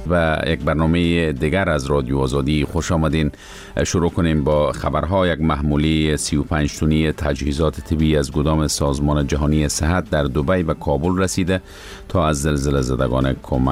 و یک برنامه دیگر از رادیو آزادی خوش آمدین. شروع کنیم با خبرها. یک محموله 35 تنی تجهیزات طبی از گدام سازمان جهانی صحت در دبی و کابل رسیده تا از زلزله زدگان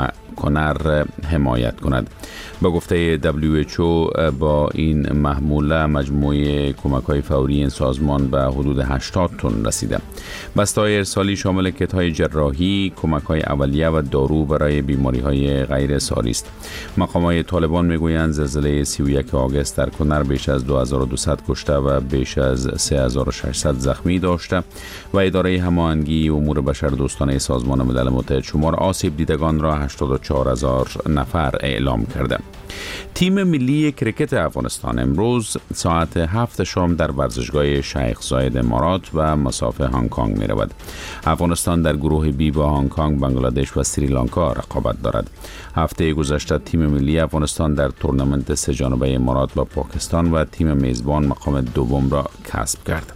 کنر حمایت کند. با گفته WHO با این محموله مجموعه کمک‌های فوری این سازمان به حدود 80 تن رسیده. بسته‌های ارسالی شامل کت‌های جراحی، کمک‌های اولیه و دارو برای بیماری‌های غیر ساری است. مقامات طالبان میگویند زلزله 31 آگوست در کنر بیش از 2200 کشته و بیش از 3600 زخمی داشته و اداره هماهنگی امور بشردوستانه سازمان ملل متحد شمار آسیب دیدگان را 84000 نفر اعلام کرده. تیم ملی کرکت افغانستان امروز ساعت 7 شام در ورزشگاه شیخ زاید امارات و مساف هنگ کنگ می رود. افغانستان در گروه بی با هنگ کنگ، بنگلادش و سریلانکا رقابت دارد. هفته گذشته تیم ملی افغانستان در تورنمنت سه جانبه امارات با پاکستان و تیم میزبان مقام دوم را کسب کرد.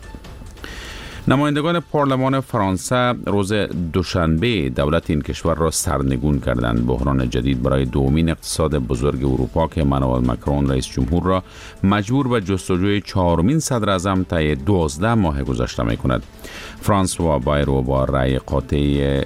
نمایندگان پارلمان فرانسه روز دوشنبه دولت این کشور را سرنگون کردند. بحران جدید برای دومین اقتصاد بزرگ اروپا که امانوئل مکرون رئیس جمهور را مجبور به جستجوی چهارمین صدر اعظم طی 12 ماه گذشته می کند. فرانسوا بایرو با رأی قاطع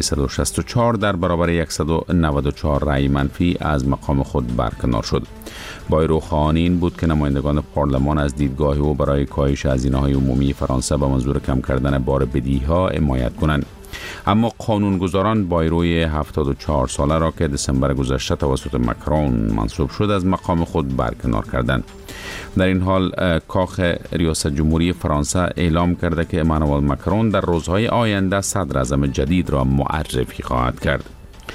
364 در برابر 194 رأی منفی از مقام خود برکنار شد. بایرو خواهان این بود که نمایندگان پارلمان از دیدگاه او برای کاهش هزینه‌های عمومی فرانسه به منظور کم کردن بار بدهی‌ها حمایت کنند. اما قانونگذاران بایروی 74 ساله را که دسامبر گذشته توسط مکرون منصوب شد از مقام خود برکنار کردند. در این حال کاخ ریاست جمهوری فرانسه اعلام کرده که امانوئل مکرون در روزهای آینده صدر اعظم جدید را معرفی خواهد کرد.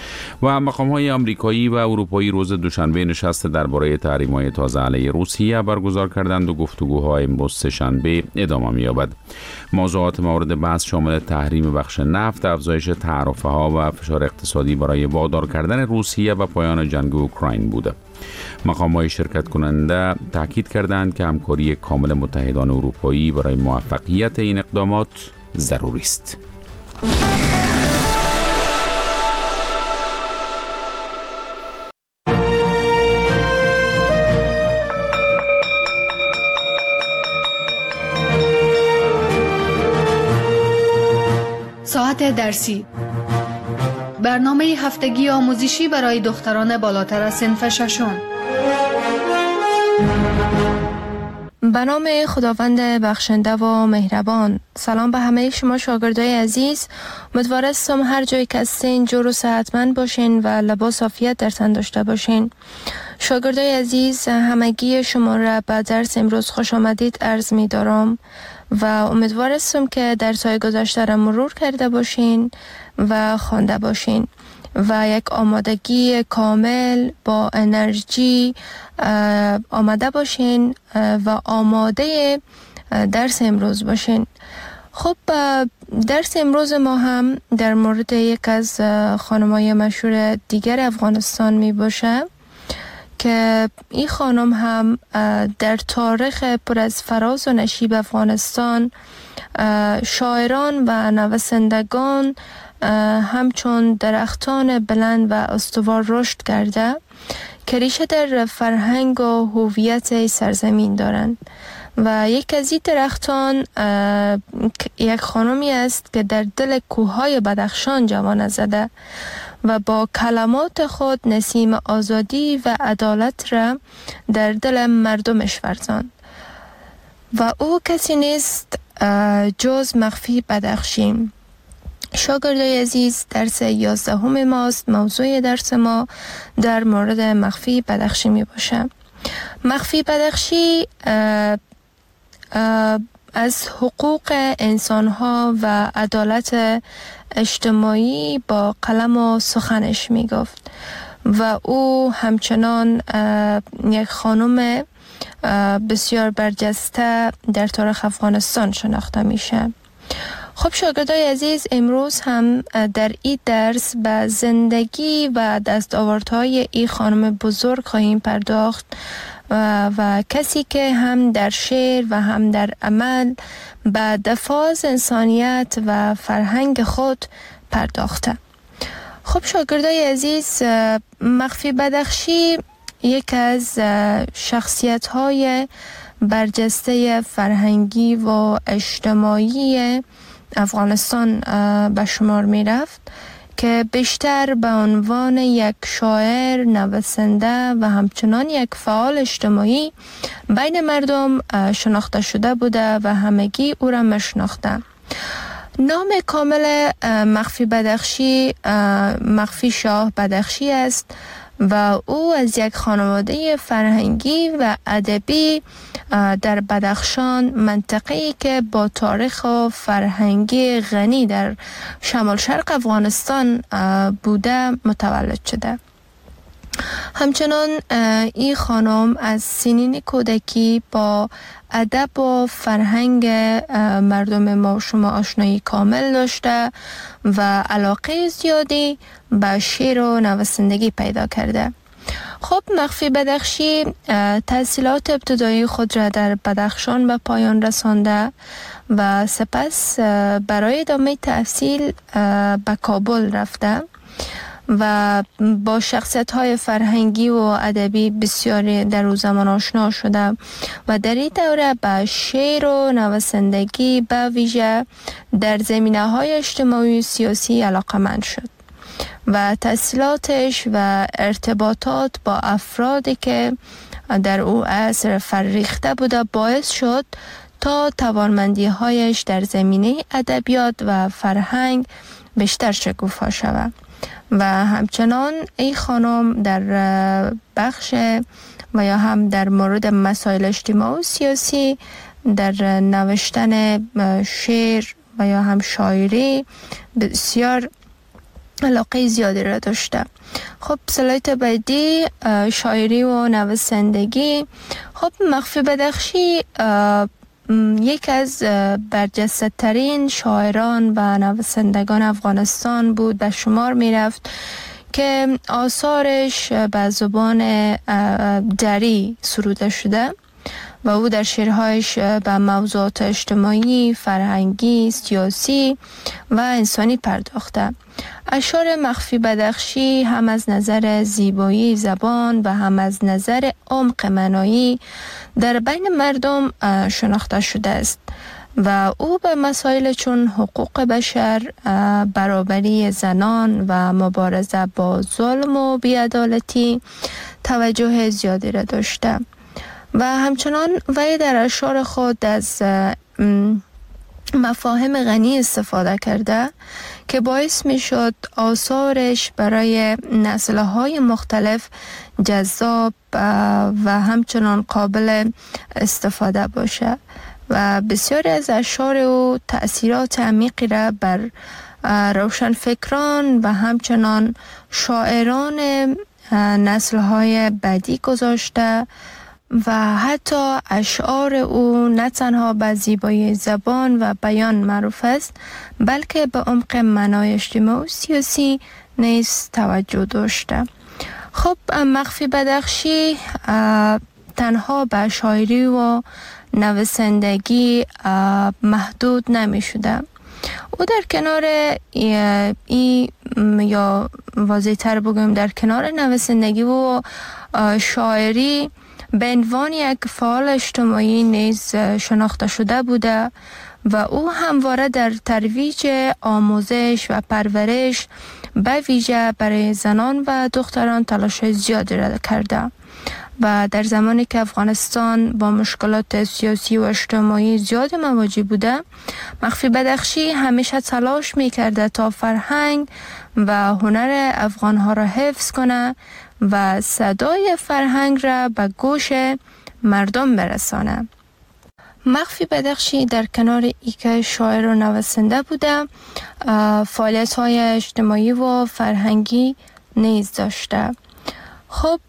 و مقام‌های آمریکایی و اروپایی روز دوشنبه نشست درباره تحریم‌های تازه علیه روسیه برگزار کردند و گفتگوها امروز سه‌شنبه ادامه می‌یابد. موضوعات مورد بحث شامل تحریم بخش نفت، افزایش تعرفه‌ها و فشار اقتصادی برای وادار کردن روسیه و پایان جنگ اوکراین بوده. مقام‌های شرکت کننده تاکید کردند که همکاری کامل متحدان اروپایی برای موفقیت این اقدامات ضروری است. ساعت درسی، برنامه هفتگی آموزشی برای دختران بالاتر از صنف ششم. به نام خداوند بخشنده و مهربان. سلام به همه شما شاگردای عزیز. امیدوارم هر جایی که هستین جور و صحتمند باشین و لباس عافیت در تن داشته باشین. شاگردای عزیز، همگی شما را به درس امروز خوش آمدید عرض می دارم و امیدوارم که درس‌های گذشته را مرور کرده باشین و خوانده باشین و یک آمادگی کامل با انرژی آماده باشین و آماده درس امروز باشین. خب درس امروز ما هم در مورد یک از خانم‌های مشهور دیگر افغانستان می باشه که این خانم هم در تاریخ پر از فراز و نشیب افغانستان شاعران و نویسندگان همچون درختان بلند و استوار رشد کرده که ریشه در فرهنگ و هویت سرزمین دارند و یک از این درختان یک خانمی است که در دل کوههای بدخشان جوانه زده و با کلمات خود نسیم آزادی و عدالت را در دل مردمش ورزاند و او کسی نیست جز مخفی بدخشی. شاگردای عزیز، درس 11 ماست. موضوع درس ما در مورد مخفی بدخشی می باشه. مخفی بدخشی از حقوق انسانها و عدالت اجتماعی با قلم و سخنش می گفت و او همچنان یک خانم بسیار برجسته در تاریخ افغانستان شناخته میشه. خب شاگردای عزیز، امروز هم در این درس به زندگی و دستاوردهای این خانم بزرگ خواهیم پرداخت و کسی که هم در شعر و هم در عمل به دفاع از انسانیت و فرهنگ خود پرداخته. خب شاگردای عزیز، مخفی بدخشی یک از شخصیت‌های برجسته فرهنگی و اجتماعی افغانستان به شمار می رفت که بیشتر به عنوان یک شاعر، نویسنده و همچنان یک فعال اجتماعی بین مردم شناخته شده بوده و همگی او را می‌شناختند. نام کامل مخفی بدخشی مخفی شاه بدخشی است و او از یک خانواده فرهنگی و ادبی در بدخشان، منطقه‌ای که با تاریخ و فرهنگی غنی در شمال شرق افغانستان بوده متولد شده. همچنان این خانم از سنین کودکی با ادب و فرهنگ مردم ما شما آشنایی کامل داشته و علاقه زیادی به شعر و نویسندگی پیدا کرده. خب مخفی بدخشی تحصیلات ابتدایی خود را در بدخشان به پایان رسانده و سپس برای ادامه تحصیل به کابل رفته و با شخصیت‌های فرهنگی و ادبی بسیاری در او زمان آشنا شده و در این دوره به شعر و نویسندگی به ویژه در زمینه‌های اجتماعی و سیاسی علاقه‌مند شد و تحصیلاتش و ارتباطات با افرادی که در او عصر فرریخته بوده باعث شد تا توانمندی‌هایش در زمینه ادبیات و فرهنگ بیشتر شکوفا شود. و همچنان این خانم در بخش و یا هم در مورد مسائل اجتماعی و سیاسی در نوشتن شعر و یا هم شاعری بسیار علاقه زیادی را داشته. خب سلایت بعدی شاعری و نویسندگی. خب مخفی بدخشی یک از برجسته ترین شاعران و نویسندگان افغانستان بود به شمار می رفت که آثارش به زبان دری سروده شده و او در شعرهایش به موضوعات اجتماعی، فرهنگی، سیاسی و انسانی پرداخته. اشعار مخفی بدخشی هم از نظر زیبایی زبان و هم از نظر عمق معنایی در بین مردم شناخته شده است و او به مسائل چون حقوق بشر، برابری زنان و مبارزه با ظلم و بی‌عدالتی توجه زیادی را داشته و همچنان وی در اشعار خود از مفاهیم غنی استفاده کرده که باعث می شد آثارش برای نسل‌های مختلف جذاب و همچنان قابل استفاده باشه و بسیاری از اشعار او تأثیرات عمیقی را بر روشنفکران و همچنان شاعران نسل‌های بعدی گذاشته و حتی اشعار او نه تنها به زیبایی زبان و بیان معروف است بلکه به عمق معنای اجتماعی و سیاسی نیز توجه داشته. خب مخفی بدخشی تنها به شاعری و نویسندگی محدود نمی شده. او در کنار یا واضح تر بگویم در کنار نویسندگی و شاعری به عنوان یک فعال اجتماعی نیز شناخته شده بوده و او همواره در ترویج آموزش و پرورش به ویژه برای زنان و دختران تلاش زیادی را کرده و در زمانی که افغانستان با مشکلات سیاسی و اجتماعی زیاد مواجه بوده، مخفی بدخشی همیشه تلاش می‌کرده تا فرهنگ و هنر افغان‌ها را حفظ کنه و صدای فرهنگ را به گوش مردم برسانه. مخفی بدخشی در کنار اینکه شاعر و نویسنده بوده، فعالیت‌های اجتماعی و فرهنگی نیز داشته. خب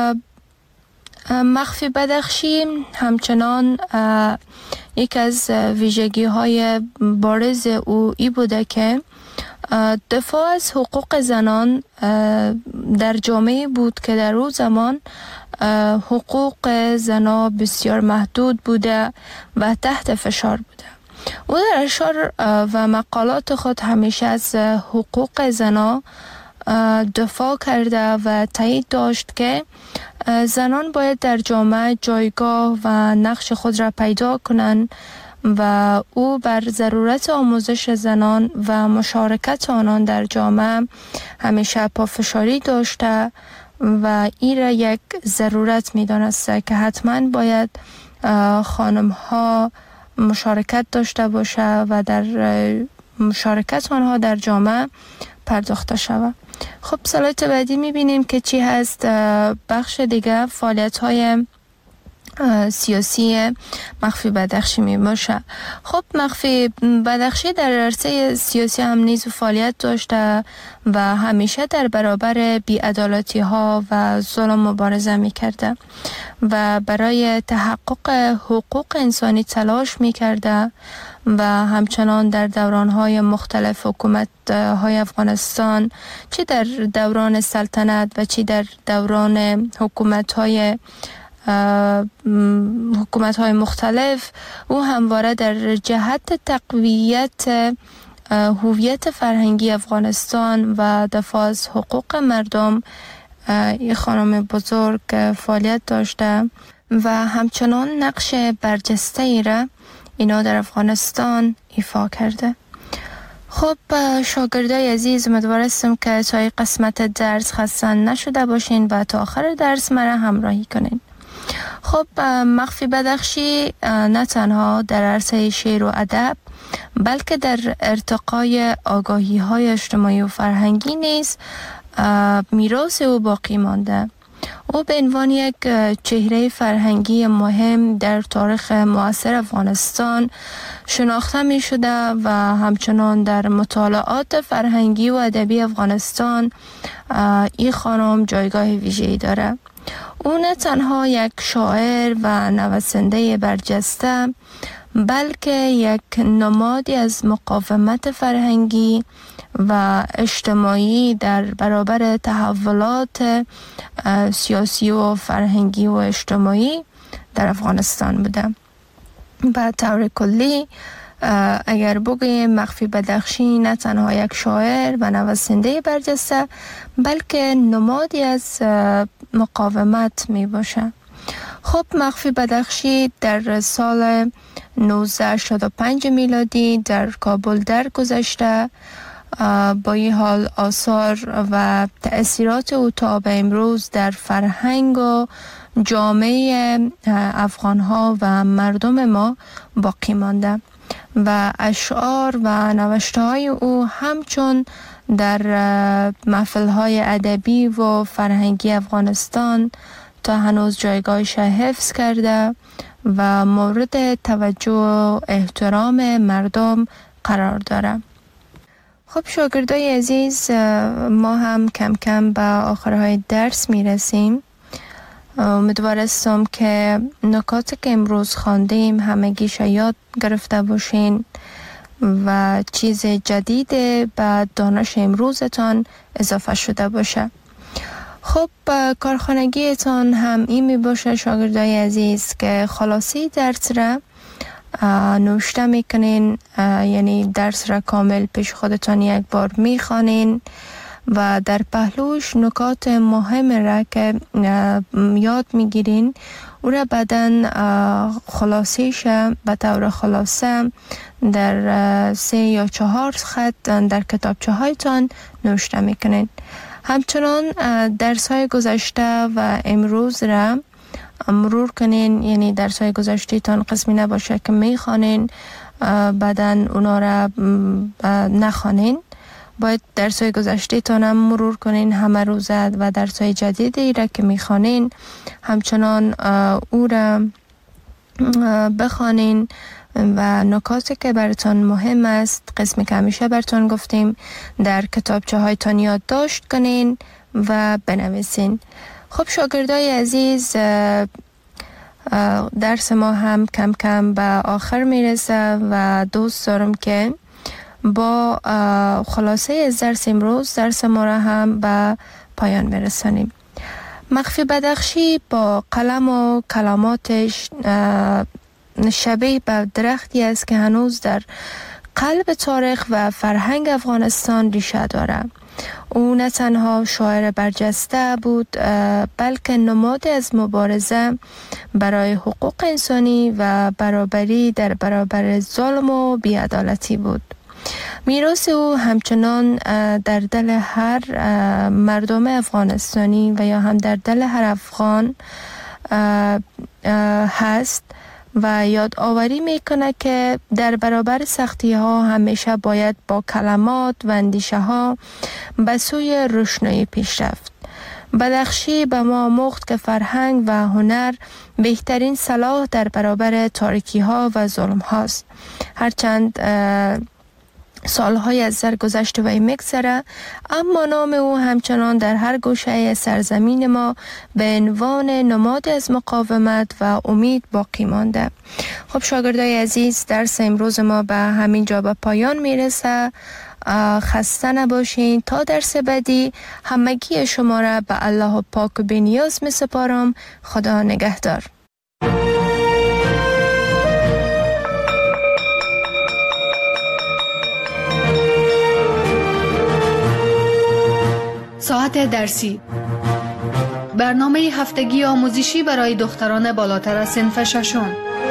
مخفی بدخشی همچنان یک از ویژگی‌های بارز او ای بوده که دفاع از حقوق زنان در جامعه بود که در اون زمان حقوق زنان بسیار محدود بوده و تحت فشار بوده. او در اشعار و مقالات خود همیشه از حقوق زنان دفاع کرده و تایید داشت که زنان باید در جامعه جایگاه و نقش خود را پیدا کنند و او بر ضرورت آموزش زنان و مشارکت آنان در جامعه همیشه پافشاری داشته و این را یک ضرورت می دانسته که حتما باید خانم ها مشارکت داشته باشه و در مشارکت آنها در جامعه پرداخته شود. خب سلایت بعدی می بینیم که چی هست. بخش دیگه فعالیت های سیاسی مخفی بدخشی می باشه. خب مخفی بدخشی در عرصه سیاسی هم نیز فعالیت داشته و همیشه در برابر بی‌عدالتی ها و ظلم مبارزه می کرده و برای تحقق حقوق انسانی تلاش می کرده و همچنان در دوران‌های مختلف حکومت های افغانستان، چی در دوران سلطنت و چی در دوران حکومت های مختلف، او همواره در جهت تقویت هویت فرهنگی افغانستان و دفاع از حقوق مردم این خانم بزرگ فعالیت داشته و همچنان نقش برجسته ای را اینا در افغانستان ایفا کرده. خب شاگردای عزیز، امیدوارم که تا قسمت درس خسته نشده باشین و تا آخر درس مرا همراهی کنین. خب مخفی بدخشی نه تنها در عرصه شعر و ادب بلکه در ارتقای آگاهی های اجتماعی و فرهنگی نیز میراث او باقی مانده. او به عنوان یک چهره فرهنگی مهم در تاریخ معاصر افغانستان شناخته می شده و همچنان در مطالعات فرهنگی و ادبی افغانستان این خانم جایگاه ویژه‌ای داره. او نه تنها یک شاعر و نویسنده برجسته بلکه یک نمادی از مقاومت فرهنگی و اجتماعی در برابر تحولات سیاسی و فرهنگی و اجتماعی در افغانستان بوده. به طور کلی اگر بگویم مخفی بدخشی نه تنها یک شاعر و نویسنده برجسته بلکه نمادی از مقاومت می باشه. خب مخفی بدخشی در سال 1985 میلادی در کابل درگذشته. با این حال آثار و تأثیرات او تا به امروز در فرهنگ و جامعه افغانها و مردم ما باقی مانده و اشعار و نوشته‌های او همچون در محفل‌های ادبی و فرهنگی افغانستان تا هنوز جایگاهش حفظ کرده و مورد توجه و احترام مردم قرار داره. خب شاگردای عزیز، ما هم کم کم به آخرهای درس میرسیم. امیدوارم که نکاتی که امروز خواندیم همگیش یاد گرفته باشین و چیز جدید به دانش امروزتان اضافه شده باشه. خب کارخانگیتان هم این می باشه شاگردای عزیز که خلاصی درس را نوشته میکنین، یعنی درس را کامل پیش خودتان یک بار میخوانین و در پهلوش نکات مهم را که یاد میگیرین او را بعدن خلاصیش به طور خلاصه در 3 یا 4 خط در کتابچه هایتان نوشته میکنین. همچنان درس های گذشته و امروز را مرور کنین، یعنی درس های گذشته تان قسمی نباشه که میخوانین بعدن اونا را نخوانین. باید درس های گذشته تان هم مرور کنین همه روزه و درس های جدیدی را که میخوانین همچنان او را بخوانین و نکاتی که براتون مهم است، قسمی که همیشه براتون گفتیم، در کتابچه هایتان یادداشت کنین و بنویسین. خب شاگردای عزیز، درس ما هم کم کم به آخر میرسه و دوست دارم که با خلاصه از درس امروز درس ما را هم به پایان برسانیم. مخفی بدخشی با قلم و کلماتش شبیه به درختی است که هنوز در قلب تاریخ و فرهنگ افغانستان ریشه داره او نه تنها شاعر برجسته بود بلکه نمادی از مبارزه برای حقوق انسانی و برابری در برابر ظلم و بی‌عدالتی بود. میراث او همچنان در دل هر مردم افغانستانی و یا هم در دل هر افغان هست و یادآوری میکنه که در برابر سختی ها همیشه باید با کلمات و اندیشه ها به سوی روشنایی پیش رفت. بدخشی به ما آموخت که فرهنگ و هنر بهترین سلاح در برابر تاریکی ها و ظلم هاست. هرچند سالهای از سرگذشت وی میگذره، اما نام او همچنان در هر گوشه سرزمین ما به عنوان نماد از مقاومت و امید باقی مانده. خب شاگردای عزیز، درس امروز ما به همین جا به پایان میرسه. خسته نباشین. تا درس بعدی همگی شما را به الله پاک و بی‌نیاز می سپارم. خدا نگهدار. ساعت درسی، برنامه هفتگی آموزشی برای دختران بالاتر از صنف ششم.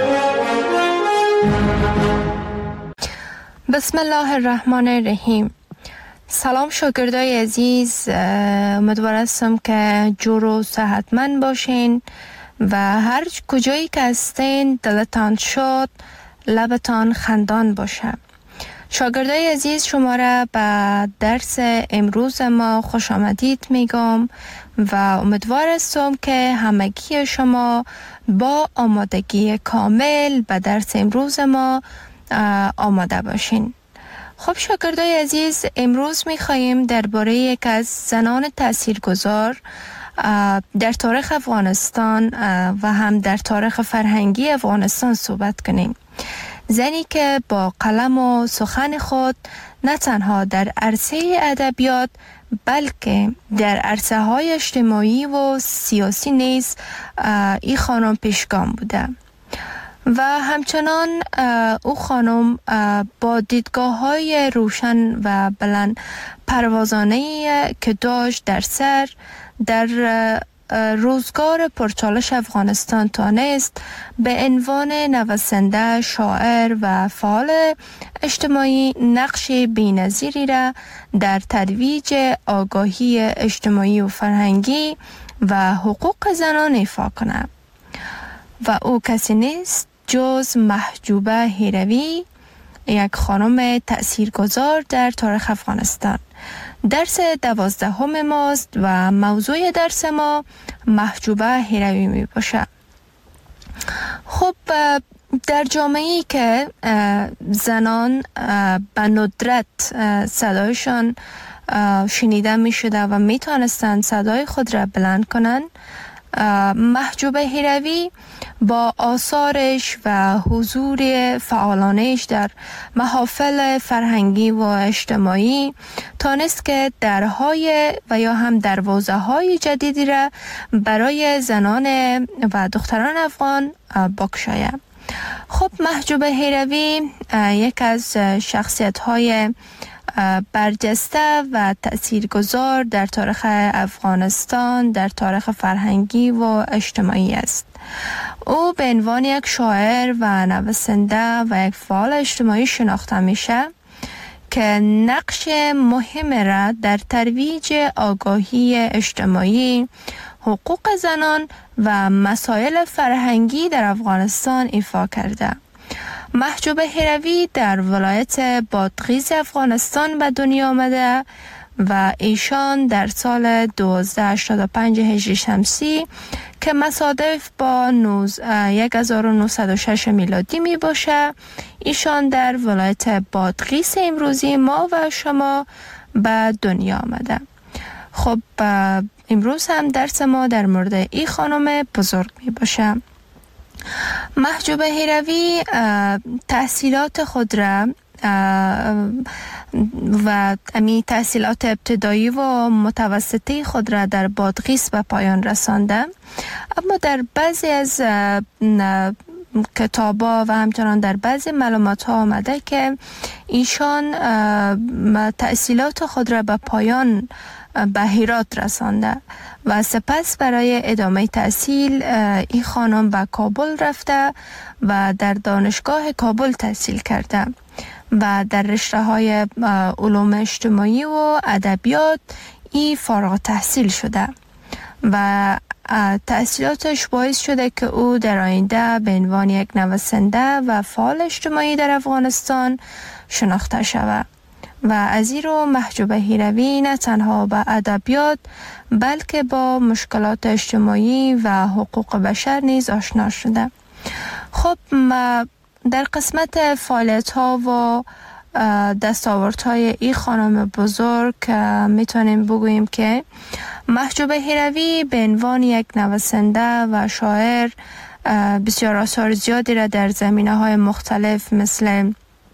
بسم الله الرحمن الرحیم. سلام شاگردای عزیز، امیدوار هستم که جور و صحتمند باشین و هر کجایی که هستین دلتان شاد، لبتان خندان باشه. شاگردای عزیز، شما را به درس امروز ما خوش آمدید میگم و امیدوار هستم که همگی شما با آمادگی کامل به درس امروز ما آماده باشین. خب شاگردای عزیز، امروز میخواییم درباره یک از زنان تاثیرگذار در تاریخ افغانستان و هم در تاریخ فرهنگی افغانستان صحبت کنیم. زنی که با قلم و سخن خود نه تنها در عرصه ادبیات بلکه در عرصه های اجتماعی و سیاسی نیز این خانم پیشگام بوده و همچنان او خانم با دیدگاه های روشن و بلند پروازانه که داشت در سر در روزگار پرچالش افغانستان توانست به عنوان نویسنده، شاعر و فعال اجتماعی نقش بی‌نظیری را در ترویج آگاهی اجتماعی و فرهنگی و حقوق زنان ایفا کند و او کسی نیست جز محجوبه هیروی، یک خانم تأثیرگذار در تاریخ افغانستان. درس 12 ماست و موضوع درس ما محجوبه هیروی می باشه. خب در جامعه‌ای که زنان به ندرت صدایشان شنیده می شده و می توانستند صدای خود را بلند کنند، محجوبه هیروی با آثارش و حضور فعالانش در محافل فرهنگی و اجتماعی تانست که درهای و یا هم دروازه‌های جدیدی را برای زنان و دختران افغان بگشاید. خب محجوبه هیروی یک از شخصیت‌های برجسته و تأثیرگذار در تاریخ افغانستان، در تاریخ فرهنگی و اجتماعی است. او به عنوان یک شاعر و نویسنده و یک فعال اجتماعی شناخته میشه که نقش مهم را در ترویج آگاهی اجتماعی، حقوق زنان و مسائل فرهنگی در افغانستان ایفا کرده. محجوبه هیروی در ولایت بادغیس افغانستان به دنیا آمده و ایشان در سال 1285 هجری شمسی که مصادف با 1906 میلادی می باشه، ایشان در ولایت بادغیس امروزی ما و شما به دنیا آمده. خب امروز هم درس ما در مورد این خانم بزرگ می باشه. محجوبه هیروی تحصیلات خود را و تحصیلات ابتدایی و متوسطه خود را در بادغیس به پایان رسانده، اما در بعضی از کتابا و همچنان در بعضی معلومات ها آمده که ایشان تحصیلات خود را به پایان به هرات رسانده و سپس برای ادامه تحصیل این خانم به کابل رفته و در دانشگاه کابل تحصیل کرده و در رشته های علوم اجتماعی و ادبیات ای فارغ تحصیل شده و تحصیلاتش باعث شده که او در آینده به عنوان یک نویسنده و فعال اجتماعی در افغانستان شناخته شود و از این رو محجوبه هیروی نه تنها به ادبیات بلکه با مشکلات اجتماعی و حقوق بشر نیز آشنا شده. خب در قسمت فعالیت ها و دستاوردهای این خانم بزرگ میتونیم بگوییم که محجوبه هیروی به عنوان یک نویسنده و شاعر بسیار آثار زیادی را در زمینه‌های مختلف مثل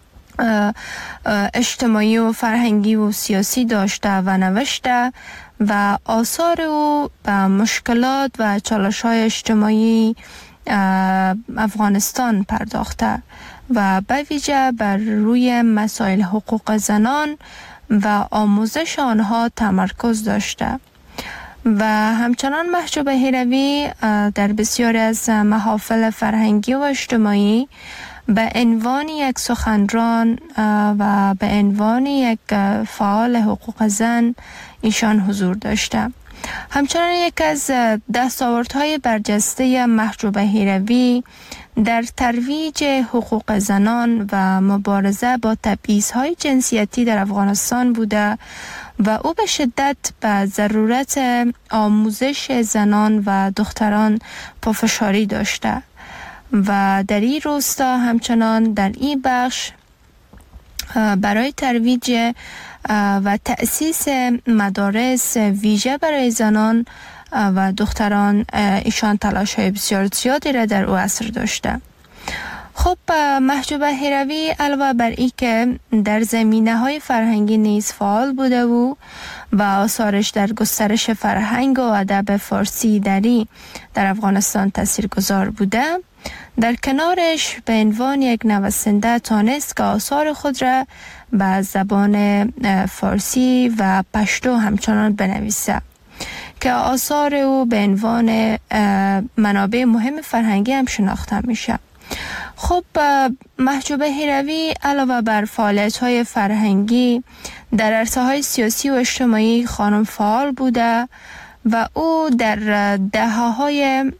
اجتماعی و فرهنگی و سیاسی داشته و نوشته و آثار او به مشکلات و چالش‌های اجتماعی افغانستان پرداخته و به ویژه بر روی مسائل حقوق زنان و آموزش آنها تمرکز داشته و همچنان محجوبه هیروی در بسیاری از محافل فرهنگی و اجتماعی به عنوان یک سخنران و به عنوان یک فعال حقوق زن ایشان حضور داشته. همچنان یک از دستاوردهای برجسته محجوبه هیروی در ترویج حقوق زنان و مبارزه با تبعیض‌های جنسیتی در افغانستان بوده و او به شدت به ضرورت آموزش زنان و دختران پافشاری داشته و در این راستا همچنان در این بخش برای ترویج و تأسیس مدارس ویژه برای زنان و دختران ایشان تلاش های بسیار زیادی را در او عصر داشته. خب محجوبه هیروی علاوه بر این که در زمینه های فرهنگی نیز فعال بوده و آثارش در گسترش فرهنگ و ادب فارسی دری در افغانستان تاثیرگذار بوده، در کنارش به عنوان یک نویسنده تانست که آثار خود را به زبان فارسی و پشتو همچنان بنویسه که آثار او به عنوان منابع مهم فرهنگی هم شناخته میشه. خب محجوبه هیروی علاوه بر فعالیت‌های فرهنگی در عرصه‌های سیاسی و اجتماعی خانم فعال بوده و او در دهه‌های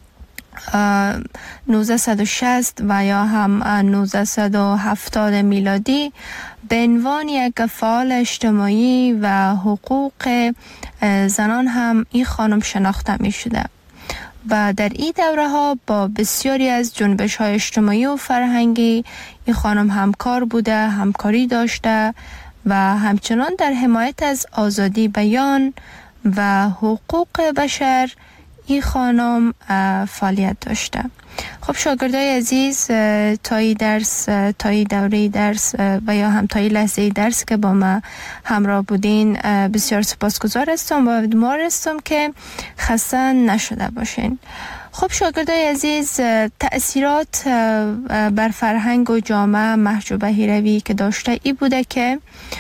1960 و یا هم 1970 میلادی به عنوان یک فعال اجتماعی و حقوق زنان هم این خانم شناخته می شده و در این دوره ها با بسیاری از جنبش های اجتماعی و فرهنگی این خانم همکار بوده، همکاری داشته و همچنان در حمایت از آزادی بیان و حقوق بشر این خانم فعالیت داشته. خب شاگردای عزیز، تا این دوره درس و یا هم تا این لحظه درس که با ما همراه بودین بسیار سپاسگزار هستم و امیدوار هستم که خسته نشده باشین. خب شاگردای عزیز، تأثیرات بر فرهنگ و جامعه محجوبه هیروی که داشته ای بوده که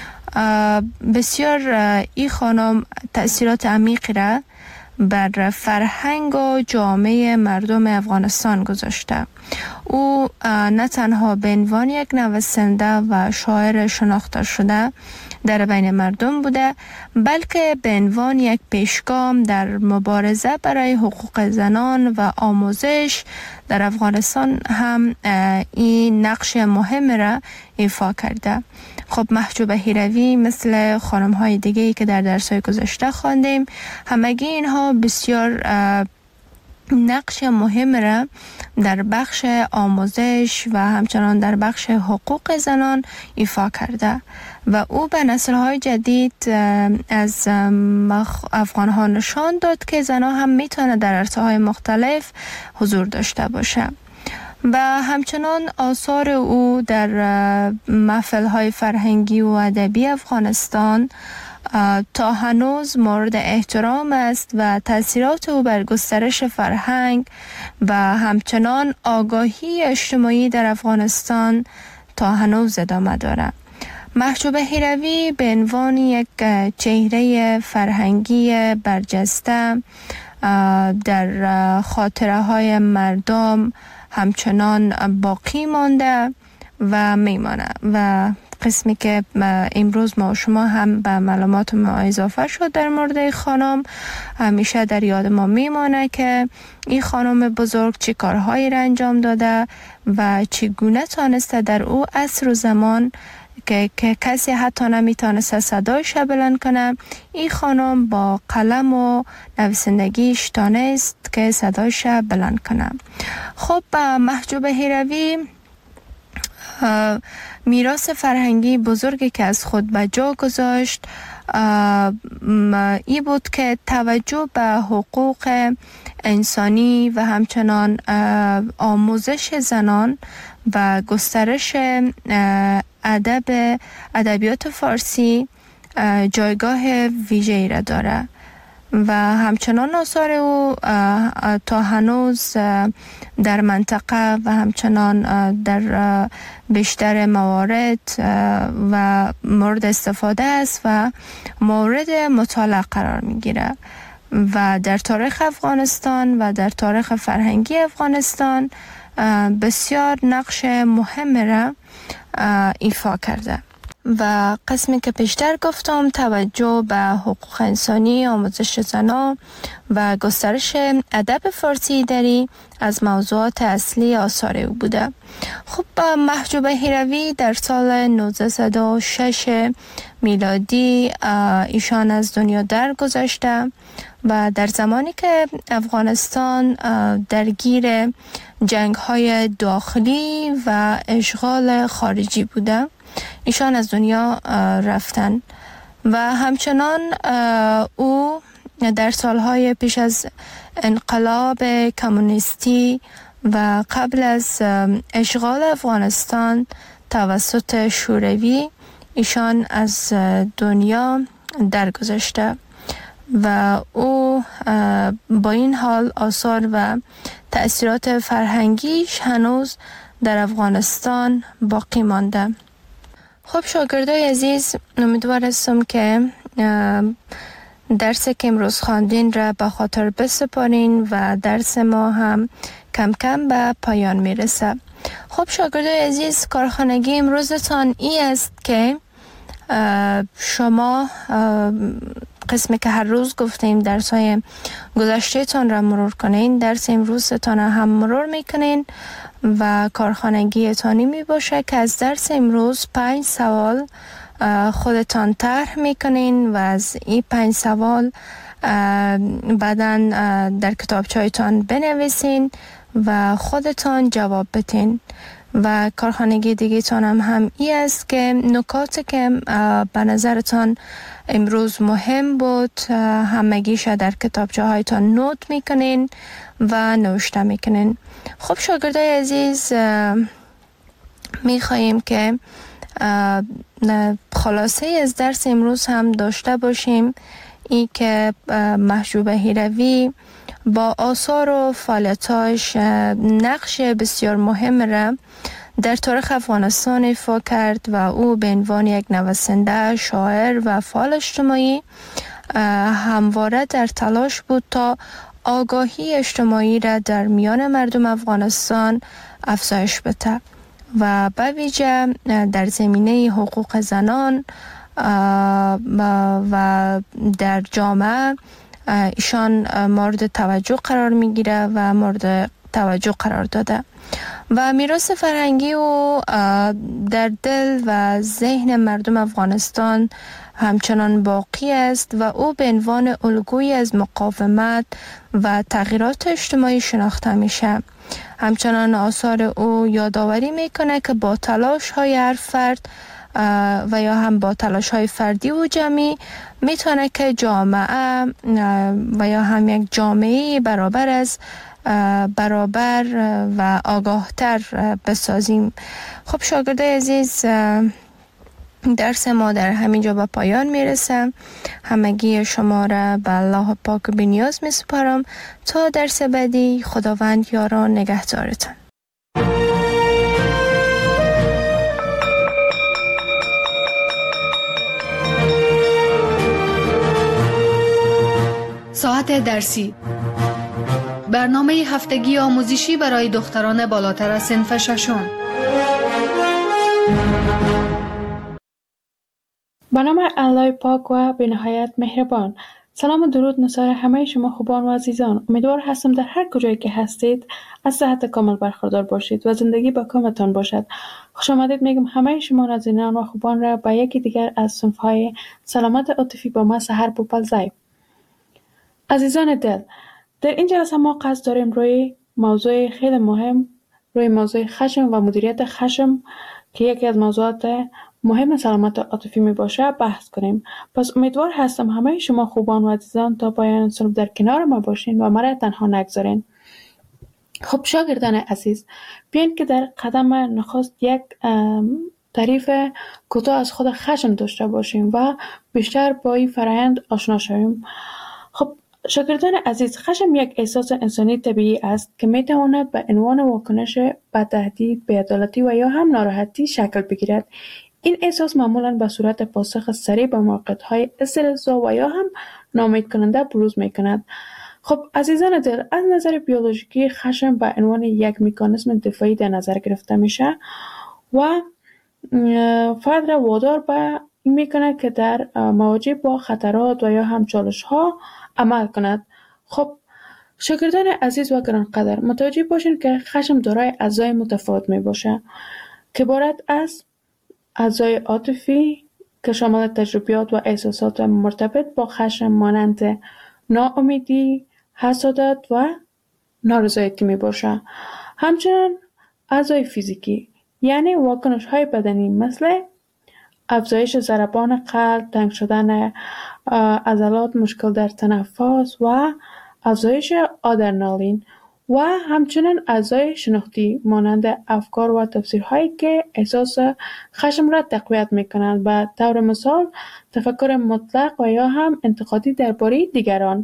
بسیار این خانم تأثیرات عمیقی را بر فرهنگ و جامعه مردم افغانستان گذاشته. او نه تنها به عنوان یک نویسنده و شاعر شناخته شده در بین مردم بوده، بلکه به عنوان یک پیشگام در مبارزه برای حقوق زنان و آموزش در افغانستان هم این نقش مهم را ایفا کرده. خب محجوبه هیروی مثل خانم های دیگه‌ای که در درس‌های گذشته خواندیم، همگی اینها بسیار نقش مهم را در بخش آموزش و همچنان در بخش حقوق زنان ایفا کرده و او به نسل‌های جدید از افغان‌ها نشان داد که زنان هم میتونه در عرصه‌های مختلف حضور داشته باشه و همچنان آثار او در محفل‌های فرهنگی و ادبی افغانستان تا هنوز مورد احترام است و تأثیرات او بر گسترش فرهنگ و همچنان آگاهی اجتماعی در افغانستان تا هنوز ادامه دارد. محجوب هیروی به عنوان یک چهره فرهنگی برجسته در خاطره های مردم همچنان باقی مانده و میمانه و قسمی که امروز ما و شما هم به معلومات ما اضافه شد در مورد خانم، همیشه در یاد ما میمانه که این خانم بزرگ چی کارهایی را انجام داده و چگونه تانسته در او عصر و زمان که کسی حتی نمیتونسته صدایش بلند کنه، این خانم با قلم و نویسندگیش تانست که صدایش بلند کنه. خب محجوب هیروی میراث فرهنگی بزرگی که از خود به جا گذاشت ای بود که توجه به حقوق انسانی و همچنان آموزش زنان و گسترش ادبیات فارسی جایگاه ویژه‌ای را داره و همچنان آثار او تا هنوز در منطقه و همچنان در بیشتر موارد و مورد استفاده است و مورد مطالعه قرار میگیره و در تاریخ افغانستان و در تاریخ فرهنگی افغانستان بسیار نقش مهم را ایفا کرده. و قسمی که پیشتر گفتم توجه به حقوق انسانی، آموزش زنان و گسترش ادب فارسی دری از موضوعات اصلی آثار او بوده. خب محجوب هیروی در سال 1906 میلادی ایشان از دنیا درگذشته و در زمانی که افغانستان درگیر جنگ‌های داخلی و اشغال خارجی بوده، ایشان از دنیا رفتن و همچنان او در سالهای پیش از انقلاب کمونیستی و قبل از اشغال افغانستان توسط شوروی ایشان از دنیا درگذشته و او با این حال آثار و تأثیرات فرهنگیش هنوز در افغانستان باقی مانده. خب شاگردای عزیز، امیدوار هستم که درسی که امروز خواندین را به خاطر بسپارین و درس ما هم کم کم به پایان میرسه. خب شاگردای عزیز، کارخانگی امروزتان ای است که شما قسمی که هر روز گفتیم درس‌های گذشته تان را مرور کنین، درس امروزتان هم مرور میکنین و کارخانگی تانی می باشه که از درس امروز 5 سوال خودتان طرح میکنین و از این 5 سوال بعداً در کتابچه‌تان بنویسین و خودتان جواب بدین. و کارخانگی دیگه تان هم ای است که نکاتی که به نظرتان امروز مهم بود همگیش در کتابچه هایتان نوت میکنین و نوشته میکنین. خب شاگردای عزیز، میخواییم که خلاصه از درس امروز هم داشته باشیم، ای که محجوب هیروی با آثار و فعالیتاش نقش بسیار مهم را در تاریخ افغانستان ایفا کرد و او به عنوان یک نویسنده، شاعر و فعال اجتماعی همواره در تلاش بود تا آگاهی اجتماعی را در میان مردم افغانستان افزایش بده و به ویژه در زمینه حقوق زنان و در جامعه ایشان مورد توجه قرار میگیره و مورد توجه قرار داده و میراث فرهنگی او در دل و ذهن مردم افغانستان همچنان باقی است و او به عنوان الگویی از مقاومت و تغییرات اجتماعی شناخته میشه. همچنان آثار او یادآوری میکنه که با تلاش های هر فرد و یا هم با تلاش های فردی و جمعی میتونه که جامعه و یا هم یک جامعه برابر و آگاهتر بسازیم. خب شاگردای عزیز، درس ما در همینجا به پایان میرسه. همگی شما را به الله پاک بنیاز می سپارم. تا درس بعدی، خداوند یاران نگهدارتان. ساعت درسی، برنامه هفتگی آموزشی برای دختران بالاتر از صنف ششم. به نام الله پاک و به نهایت مهربان. سلام و درود نثار همه شما خوبان و عزیزان. امیدوار هستم در هر کجایی که هستید از صحت کامل برخوردار باشید و زندگی با کامتان باشد. خوش آمدید میگم همه شما نازنینان و خوبان را به یکی دیگر از صنف‌های سلامت عاطفی با ما سحر بوپلزای. عزیزان دل، در این جلسه ما قصد داریم روی موضوع خیلی مهم، روی موضوع خشم و مدیریت خشم که یکی از موضوعات مهم سلامت عاطفی می باشه بحث کنیم. پس امیدوار هستم همه شما خوبان و عزیزان تا پایان صنف در کنار ما باشین و مرا تنها نگذارین. خب شاگردان عزیز، بیاین که در قدم نخست یک تعریف کوتاه از خود خشم داشته باشیم و بیشتر با این فرآیند آشنا شویم. خب شاگردان عزیز، خشم یک احساس انسانی طبیعی است که می تواند به عنوان واکنش به تهدید، بی‌عدالتی و یا هم ناراحتی شکل بگیرد. این احساس معمولاً به صورت پاسخ سریع به موقعیت‌های استرس‌زا و یا هم ناامید کننده بروز می‌کند. خب عزیزان دل، از نظر بیولوژیکی خشم به عنوان یک مکانیزم دفاعی در نظر گرفته میشه و فرد را وادار به این می‌کند که در مواجه با خطرات و یا هم چالش‌ها عمل کند. خب شاگردان عزیز و گرانقدر، متوجه باشین که خشم دارای اجزای متفاوت میباشه که عبارت از اجزای عاطفی که شامل تجربیات و احساسات مرتبط با خشم مانند ناامیدی، حسادت و نارضایتی میباشه. همچنین اجزای فیزیکی یعنی واکنش های بدنی مثل افزایش ضربان قلب، تنگ شدن عضلات، مشکل در تنفس و افزایش آدرنالین و همچنین اعضای شناختی مانند افکار و تفسیرهایی که احساس خشم را تقویت میکنند. به طور مثال تفکر مطلق و یا هم انتقادی درباره دیگران.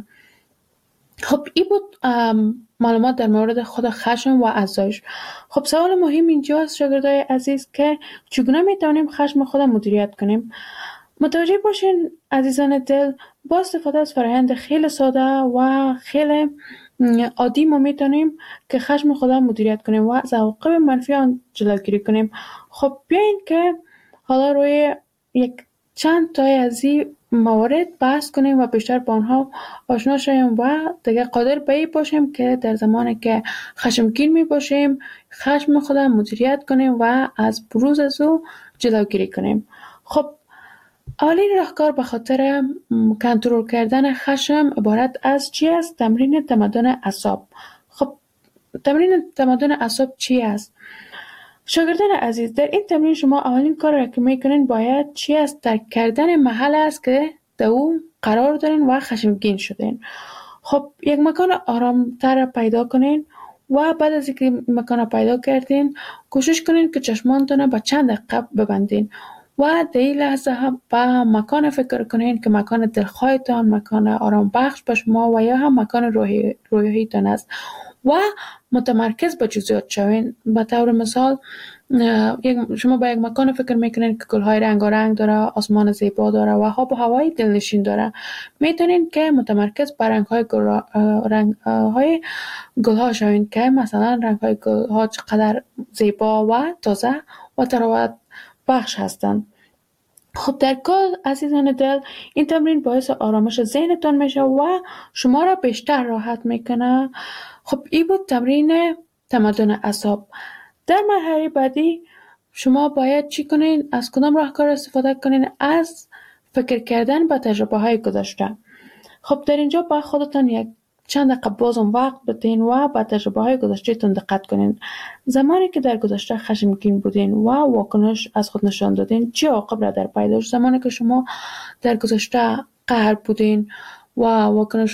خب این بود معلومات در مورد خود خشم و اعضایش. خب سوال مهم اینجاست شاگردای عزیز که چگونه میتونیم خشم خود مدیریت کنیم؟ متوجه باشین عزیزان دل، با استفاده از فرآیند خیلی ساده و خیلی عادی ما میتونیم که خشم خود مدیریت کنیم و از عواقب منفی آن جلوگیری کنیم. خب بیاین که حالا روی یک چند تای از این موارد بحث کنیم و بیشتر با آنها آشنا شویم و دیگه قادر به این باشیم که در زمانی که خشمگین می باشیم خشم خود مدیریت کنیم و از بروز از او جلوگیری کنیم. خب اولین راهکار به خاطر کنترل کردن خشم عبارت از چی است؟ تمرین تمدن اعصاب. خب تمرین تمدن اعصاب چی است؟ شاگردان عزیز، در این تمرین شما اولین کار را که میکنین باید چی است؟ درک کردن محل است که در او قرار دارین و خشمگین شدین. خب یک مکان آرامتر پیدا کنین و بعد از اینکه مکان پیدا کردین کوشش کنین که چشمانتون به چند دقیقه ببندین و در این لحظه هم به مکان فکر کنین که مکان دلخواهتان، مکان آرام بخش به شما و یا هم مکان روحیتان است و متمرکز به جزئیات شوین. به طور مثال شما به یک مکان فکر میکنین که گلهای رنگارنگ داره، آسمان زیبا داره و آب و هوای دلنشین داره. میتونین که متمرکز بر رنگهای گلها شوین که مثلا رنگهای گلها چقدر زیبا و تازه و تراوت بخش هستند. خب در کل عزیزان دل، این تمرین باعث آرامش ذهنتان میشه و شما را بیشتر راحت میکنه. خب این بود تمرین تمدن اعصاب. در مرحله بعدی شما باید چی کنین؟ از کدام راهکار استفاده کنین؟ از فکر کردن به تجربه های گذشته. خب در اینجا با خودتان یک چند دقیقه بازم وقت بدین و به تجربه های گذشته تون دقت کنین. زمانی که در گذشته خشمگین بودین و واکنش از خود نشان دادین چه عواقب را در پی داشت؟ زمانی که شما در گذشته قهر بودین و واکنش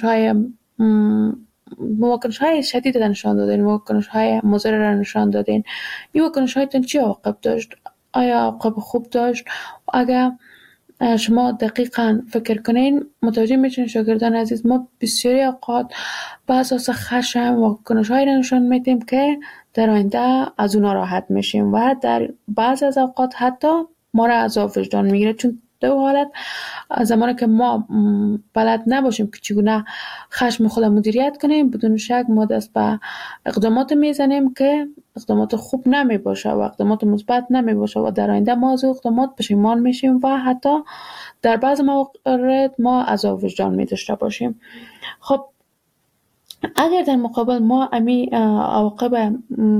های شدید را نشان دادین، واکنش های مضر را نشان دادین، این واکنش هایتون چه عواقب داشت؟ آیا عواقب خوب داشت؟ اگر شما دقیقاً فکر کنین متوجه میشین شاگردان عزیز، ما بسیاری اوقات به اساس خشم و کنش‌هایی را نشان میدیم که در آینده از اونا راحت میشیم و در بعض از اوقات حتی ما را عذاب وجدان میگیره. چون دو حالت، زمانی که ما بلد نباشیم که چگونه خشم خود مدیریت کنیم، بدون شک ما دست به اقدامات میزنیم که اقدامات خوب نمی باشه و اقدامات مثبت نمی باشه و در آینده ما از اقدامات پشیمان میشیم و حتی در بعض موارد ما عذاب وجدان می داشته باشیم. خب اگر در مقابل ما امی عواقب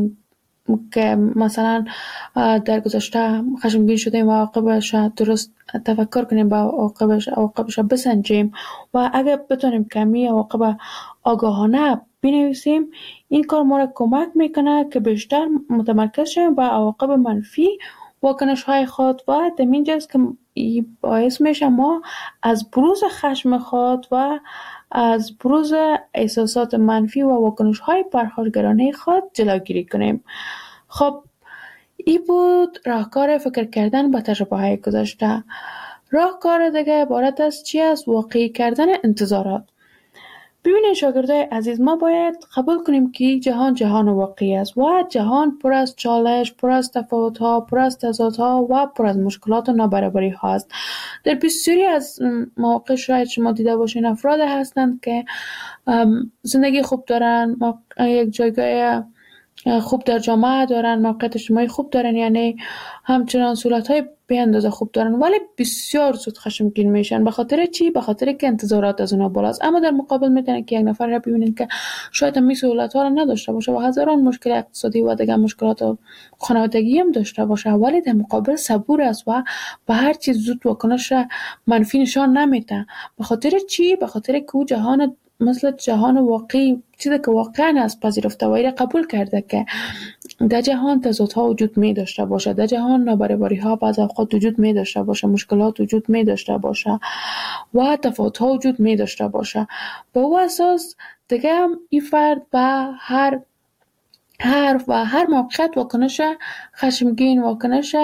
که مثلا در گذشته خشمگین شدیم و عواقبش درست تفکر کنیم با عواقبش بسنجیم و اگر بتونیم کمی عواقب آگاهانه بنویسیم، این کار ما را کمک میکنه که بیشتر متمرکز شیم با عواقب منفی واکنش های خود و در اینجاست که باعث میشه ما از بروز خشم خود و از بروز احساسات منفی و واکنش های پرخاشگرانه خود جلوگیری کنیم. خب این بود راهکار فکر کردن با تجربه های گذشته. راهکار دیگه عبارت از چی است؟ واقعی کردن انتظارات. ببینید شاگردای عزیز، ما باید قبول کنیم که جهان واقعی است و جهان پر از چالش، پر از تفاوت‌ها، پر از تضادها و پر از مشکلات و نابرابری ها است. در بسیاری از مواقع شاید شما دیده باشین افراد هستند که زندگی خوب دارن، یک جایگاه خوب در جامعه دارن، موقعیت اجتماعی خوب دارن، یعنی همچنان سهولت‌های به اندازه خوب دارن، ولی بسیار زود خشمگین میشن. به خاطر چی؟ به خاطر که انتظارات از اونا بالاست. اما در مقابل میتونن که یک نفر را ببینین که شاید هم سهولت‌ها را نداشته باشه و هزاران مشکل اقتصادی و دیگر مشکلات خانوادگی هم داشته باشه، ولی در مقابل صبور است و به هر چیز زود واکنش منفی نشان نمیده. به خاطر چی؟ به خاطر که او جهان مثل جهان واقعی، چیزی که واقعا است پذیرفته و قبول کرده که در جهان تضادها وجود می داشته باشه، در جهان نابرابری ها بعض اوقات وجود می داشته باشه، مشکلات وجود می داشته باشه و تفاوت ها وجود می داشته باشه. با او اساس دیگه هم این فرد به هر موقعیت واکنش خشمگین، واکنش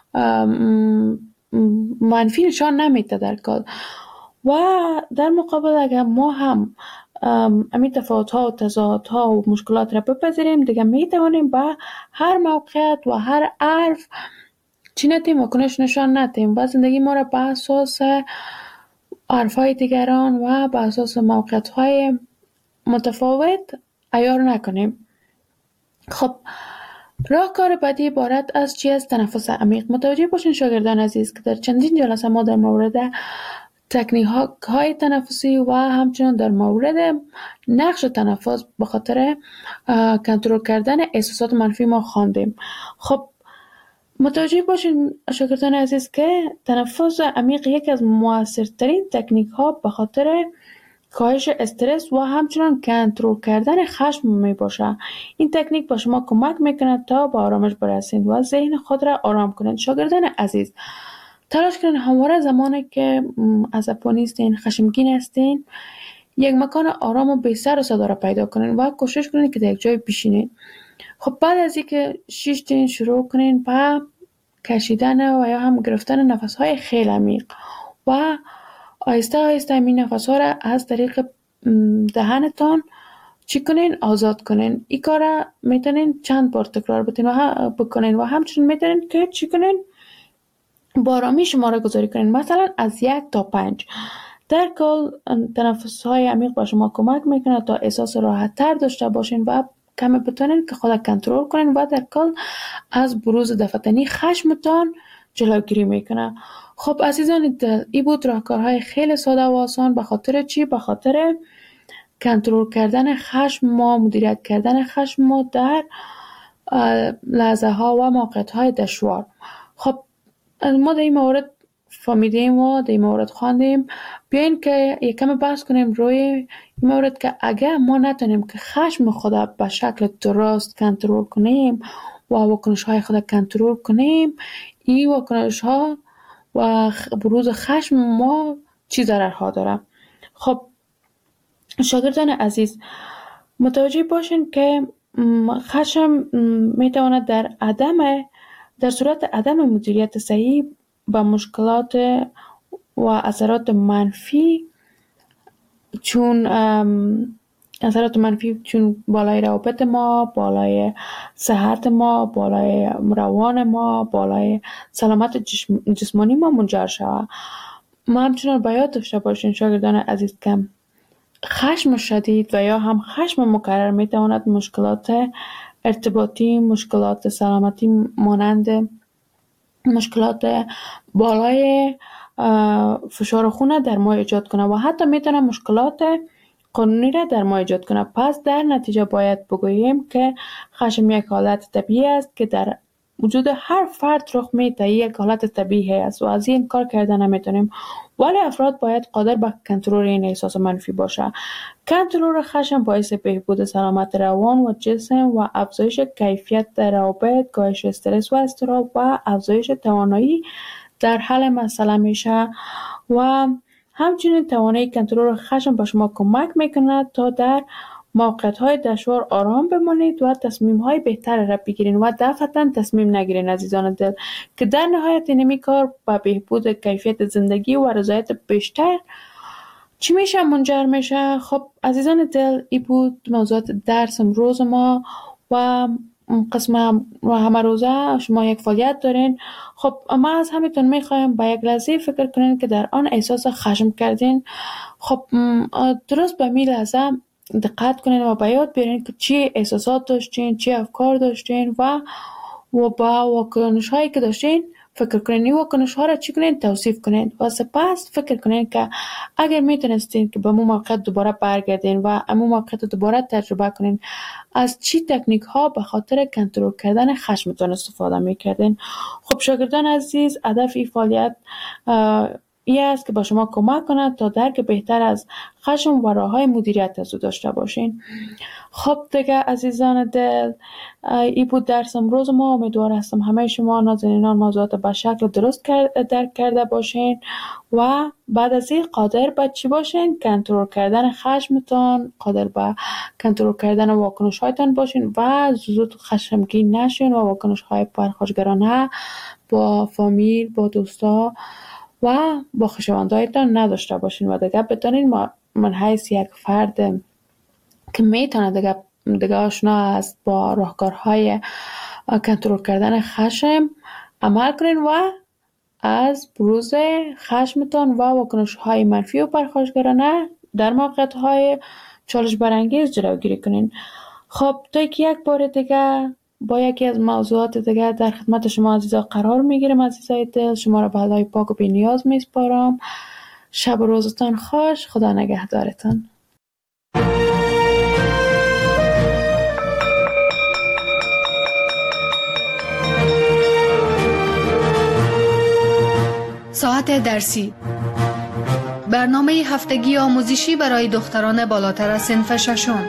منفی نشان نمیده در کار. و در مقابل اگر ما هم امی تفاوت‌ها و تضادها و مشکلات را بپذیریم، دیگه میتوانیم با هر موقعیت و هر حرف چی نتیم واکنش نشان ندیم و زندگی ما را به اساس حرف‌های دیگران و به اساس موقعیت‌های متفاوت عیار نکنیم. خب راهکار بعدی عبارت از چی است؟ تنفس عمیق. متوجه باشین شاگردان عزیز که در چندین جلسه ما در مورد تکنیک های تنفسی و همچنین در مورد نقش تنفس به خاطر کنترل کردن احساسات منفی ما خواندیم. خب متوجه باشین شاگردان عزیز که تنفس عمیق یکی از موثرترین تکنیک ها به خاطر کاهش استرس و همچنین کنترل کردن خشم می باشه. این تکنیک با شما کمک میکنه تا به آرامش برسید و ذهن خود را آرام کنید. شاگردان عزیز، تلاش کنید همواره زمانی که عصبانی هستین، خشمگین هستین، یک مکان آرام و بی سر و صدا را پیدا کنین و کوشش کنید که در یک جای بشینید. خب بعد از اینکه شیشتین شروع کنین با کشیدن و یا هم گرفتن نفس‌های خیلی عمیق و آهسته آهسته این نفس‌ها را از طریق دهنتان چی کنین؟ آزاد کنین. این کار را میتونین چند بار تکرار بکنین و همچنین میتونین که چی کنین؟ با آرامی شماره گذاری کنین، مثلا از 1 تا 5. در کل تنفس‌های عمیق با شما کمک میکنه تا احساس راحت تر داشته باشین و کمی بتونین که خود کنترل کنین و در کل از بروز دفتنی خشمتان جلوگیری میکنه. خب عزیزان، این بود راهکارهای خیلی ساده و آسان. به خاطر چی؟ به خاطر کنترل کردن خشم ما، مدیریت کردن خشم ما در لحظه ها و موقعیت های دشوار. خب ما در این مورد فهمیدیم و در این مورد خواندیم. بیاین که یکم بحث کنیم روی این مورد که اگر ما نتونیم که خشم خود به شکل درست کنترل کنیم و واکنش های خود کنترل کنیم، این واکنش ها و بروز خشم ما چی ضررها داره. خب شاگردان عزیز، متوجه باشین که خشم میتواند در عدم در صورت عدم مدیریت صحیح به مشکلات و اثرات منفی چون بالای روابط ما، بالای صحت ما، بالای روان ما، بالای سلامت جسمانی ما منجر شود. ما همچنان باید داشته باشین شاگردان عزیز که خشم شدید و یا هم خشم مکرر میتواند مشکلات ارتباطی، مشکلات سلامتی مانند مشکلات بالای فشار خون در ما ایجاد کنه و حتی میتونه مشکلات قانونی را در ما ایجاد کنه. پس در نتیجه باید بگوییم که خشم یک حالت طبیعی است که در وجود هر فرد رخ میده، یک حالت طبیعی است و از این کار کردن نمیتونیم، ولی افراد باید قادر به کنترل این احساس منفی باشه. کنترل خشم باعث بهبود سلامت روان و جسم و افزایش کیفیت روابط، کاهش استرس و اضطراب و افزایش توانایی در حل مسئله میشه و همچنین توانایی کنترل خشم به شما کمک میکنه تا در موقعیت‌های دشوار آرام بمانید و تصمیم‌های بهتر را بگیرین و دفعتاً تصمیم نگیرین عزیزان دل، که در نهایت اینمی کار به بهبود کیفیت زندگی و رضایت بیشتر چی میشه منجر میشه. خب عزیزان دل، این بود موضوعات درس امروز ما و قسم همه روزه شما یک فعالیت دارین. خب ما از همیتون میخوایم به یک لحظه فکر کنین که در آن احساس خشم کردین. خب درست به می لحظه دقت کنین و به یاد بیارین که چی احساسات داشتین، چی افکار داشتین و با واکنش هایی که داشتین فکر کنین. این واکنش ها را چی کنین؟ توصیف کنین و سپس فکر کنین که اگر میتونستین که به مو موقعیت دوباره برگردین و امو موقعیت دوباره تجربه کنین، از چی تکنیک ها به خاطر کنترل کردن خشمتون استفاده میکردین. خب شاگردان عزیز، هدف این فعالیت این است که با شما کمک کند تا درک بهتر از خشم و راه‌های مدیریت از او داشته باشین. خب دیگه عزیزان دل، این بود درس امروز ما. امیدوار هستم همه شما نازنینان موضوعات به شکل درست درک کرده باشین و بعد از این قادر به چی باشین؟ کنترل کردن خشمتان، قادر به کنترل کردن واکنش هایتان باشین و زود خشمگین نشین و واکنش های پرخاشگرانه با فامیل، با دوستا و با خویشاوندایتان نداشته باشین و دیگه بتونین من حیث یک فرد که میتونه دیگه آشنا است با راهکارهای کنترل کردن خشم عمل کنین و از بروز خشمتان و واکنش‌های منفی و پرخاشگرانه در موقعیت‌های چالش برانگیز جلوگیری کنین. خب تا که یک بار دیگه با یکی از موضوعات دیگه در خدمت شما عزیزا قرار میگیرم. عزیزای دل، شما را به خدای پاک و بی نیاز میسپارم. شب و روزتان خوش. خدا نگهدارتان. ساعت درسی، برنامه هفتگی آموزشی برای دختران بالاتر از صنف ششم.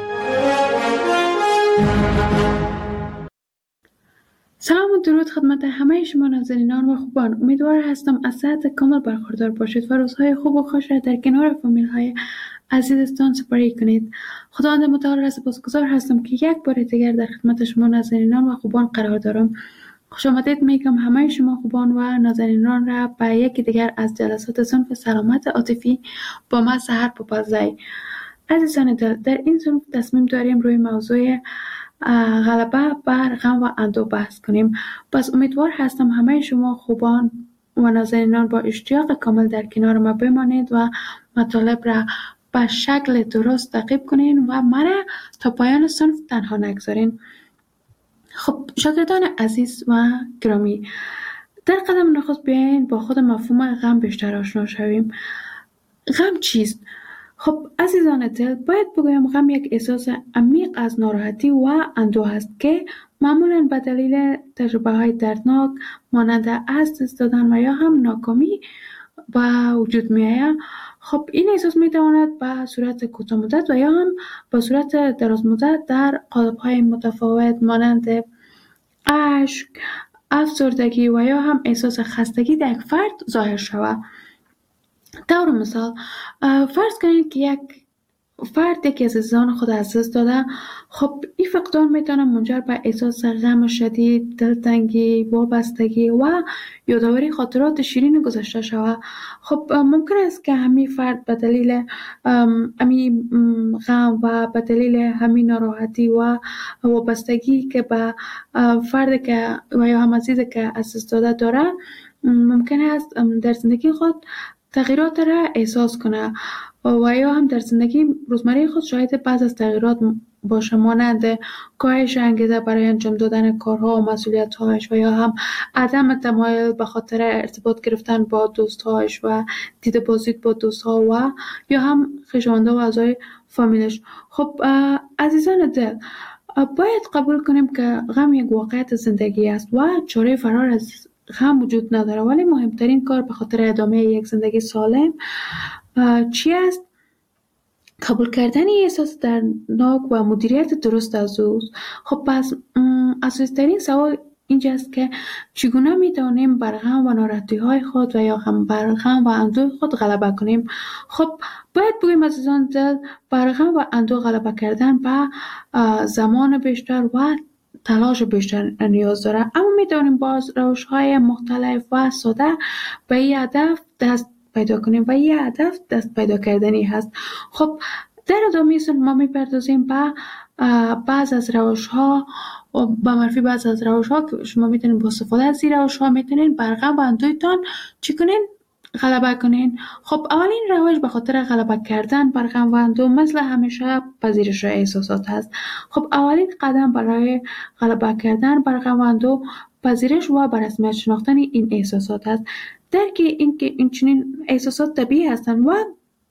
سلام و درود خدمت همه شما نازنینان و خوبان. امیدوار هستم از صحت کامل برخوردار باشید و روزهای خوب و خوش را در کنار فامیل های عزیزتان سپری کنید. خداوند متعال را سپاسگزار هستم که یک بار دیگر در خدمت شما نازنینان و خوبان قرار دارم. خوش آمدید میگم همه شما خوبان و نازنینان را به یکی دیگر از جلسات صنف سلامت عاطفی با من سحر پاپازی. عزیزان دل، در این صنف تصمیم داریم روی موضوع غلبه بر غم و اندوه بحث کنیم. پس امیدوار هستم همه شما خوبان و نازنینان با اشتیاق کامل در کنار ما بمانید و مطالب را به شکل درست تعقیب کنین و مرا تا پایان صنف تنها نگذارین. خب شاگردان عزیز و گرامی، در قدم نخست بیاین با خود مفهوم غم بیشتر آشنا شویم. غم چیست؟ خب عزیزان دل، باید بگویم غم یک احساس عمیق از ناراحتی و اندوه است که معمولاً به دلیل تجربه های دردناک مانند از دست دادن و یا هم ناکامی به وجود می آید. خب این احساس می تواند به صورت کوتاه مدت و یا هم به صورت دراز مدت در قالب های متفاوت مانند اشک، افسردگی و یا هم احساس خستگی در یک فرد ظاهر شود. طور مثال فرض کنید که یک فردی که از عزیزان خود از دست داده، خب این فقدان میتونه منجر به احساس غم شدید، دلتنگی، وابستگی و یادآوری خاطرات شیرین گذشته شود. خب ممکن است که همین فرد به دلیل همین غم و به دلیل همین ناراحتی و وابستگی که به فرد که و یا هم عزیزی که از دست داده داره، ممکن است در زندگی خود تغییرات را احساس کنه و یا هم در زندگی روزمره خود شاید بعض از تغییرات باشه، مانند کاهش انگیزه برای انجام دادن کارها و مسئولیت‌هایش و یا هم عدم تمایل به خاطر ارتباط گرفتن با دوست‌هایش و دید بازدید با دوست‌ها و یا هم خویشاوندان و اعضای فامیلش. خب عزیزان دل، باید قبول کنیم که غم یک واقعیت زندگی است و چاره فرار از غم وجود نداره، ولی مهمترین کار به خاطر ادامه یک زندگی سالم چی است؟ قبول کردن احساس دردناک و مدیریت درست از اوست. خب پس اساسی‌ترین سوال اینجاست که چگونه میتونیم بر غم و ناراحتی‌های خود و یا هم بر غم و اندوه خود غلبه کنیم. خب باید بگوییم عزیزان دل، بر غم و اندوه غلبه کردن به زمان بیشتر و تلاش بیشتر نیاز داره، اما میتونیم باز روش‌های مختلف و ساده به این هدف دست پیدا کنیم و این هدف دست پیدا کردنی هست. خب در ادامه ما میپردازیم به بعض از روش‌ها و به معرفی بعض از روش‌ها که شما میتونید با استفاده از این روش‌ها میتونید بر غم و اندوهتان چی کنین؟ غلبه کنین. خب اولین روش به خاطر غلبه کردن بر غم و اندوه مثل همیشه پذیرش احساسات هست. خب اولین قدم برای غلبه کردن بر غم و اندوه پذیرش و به رسمیت شناختن این احساسات است. درک اینکه این چنین احساسات طبیعی هستند و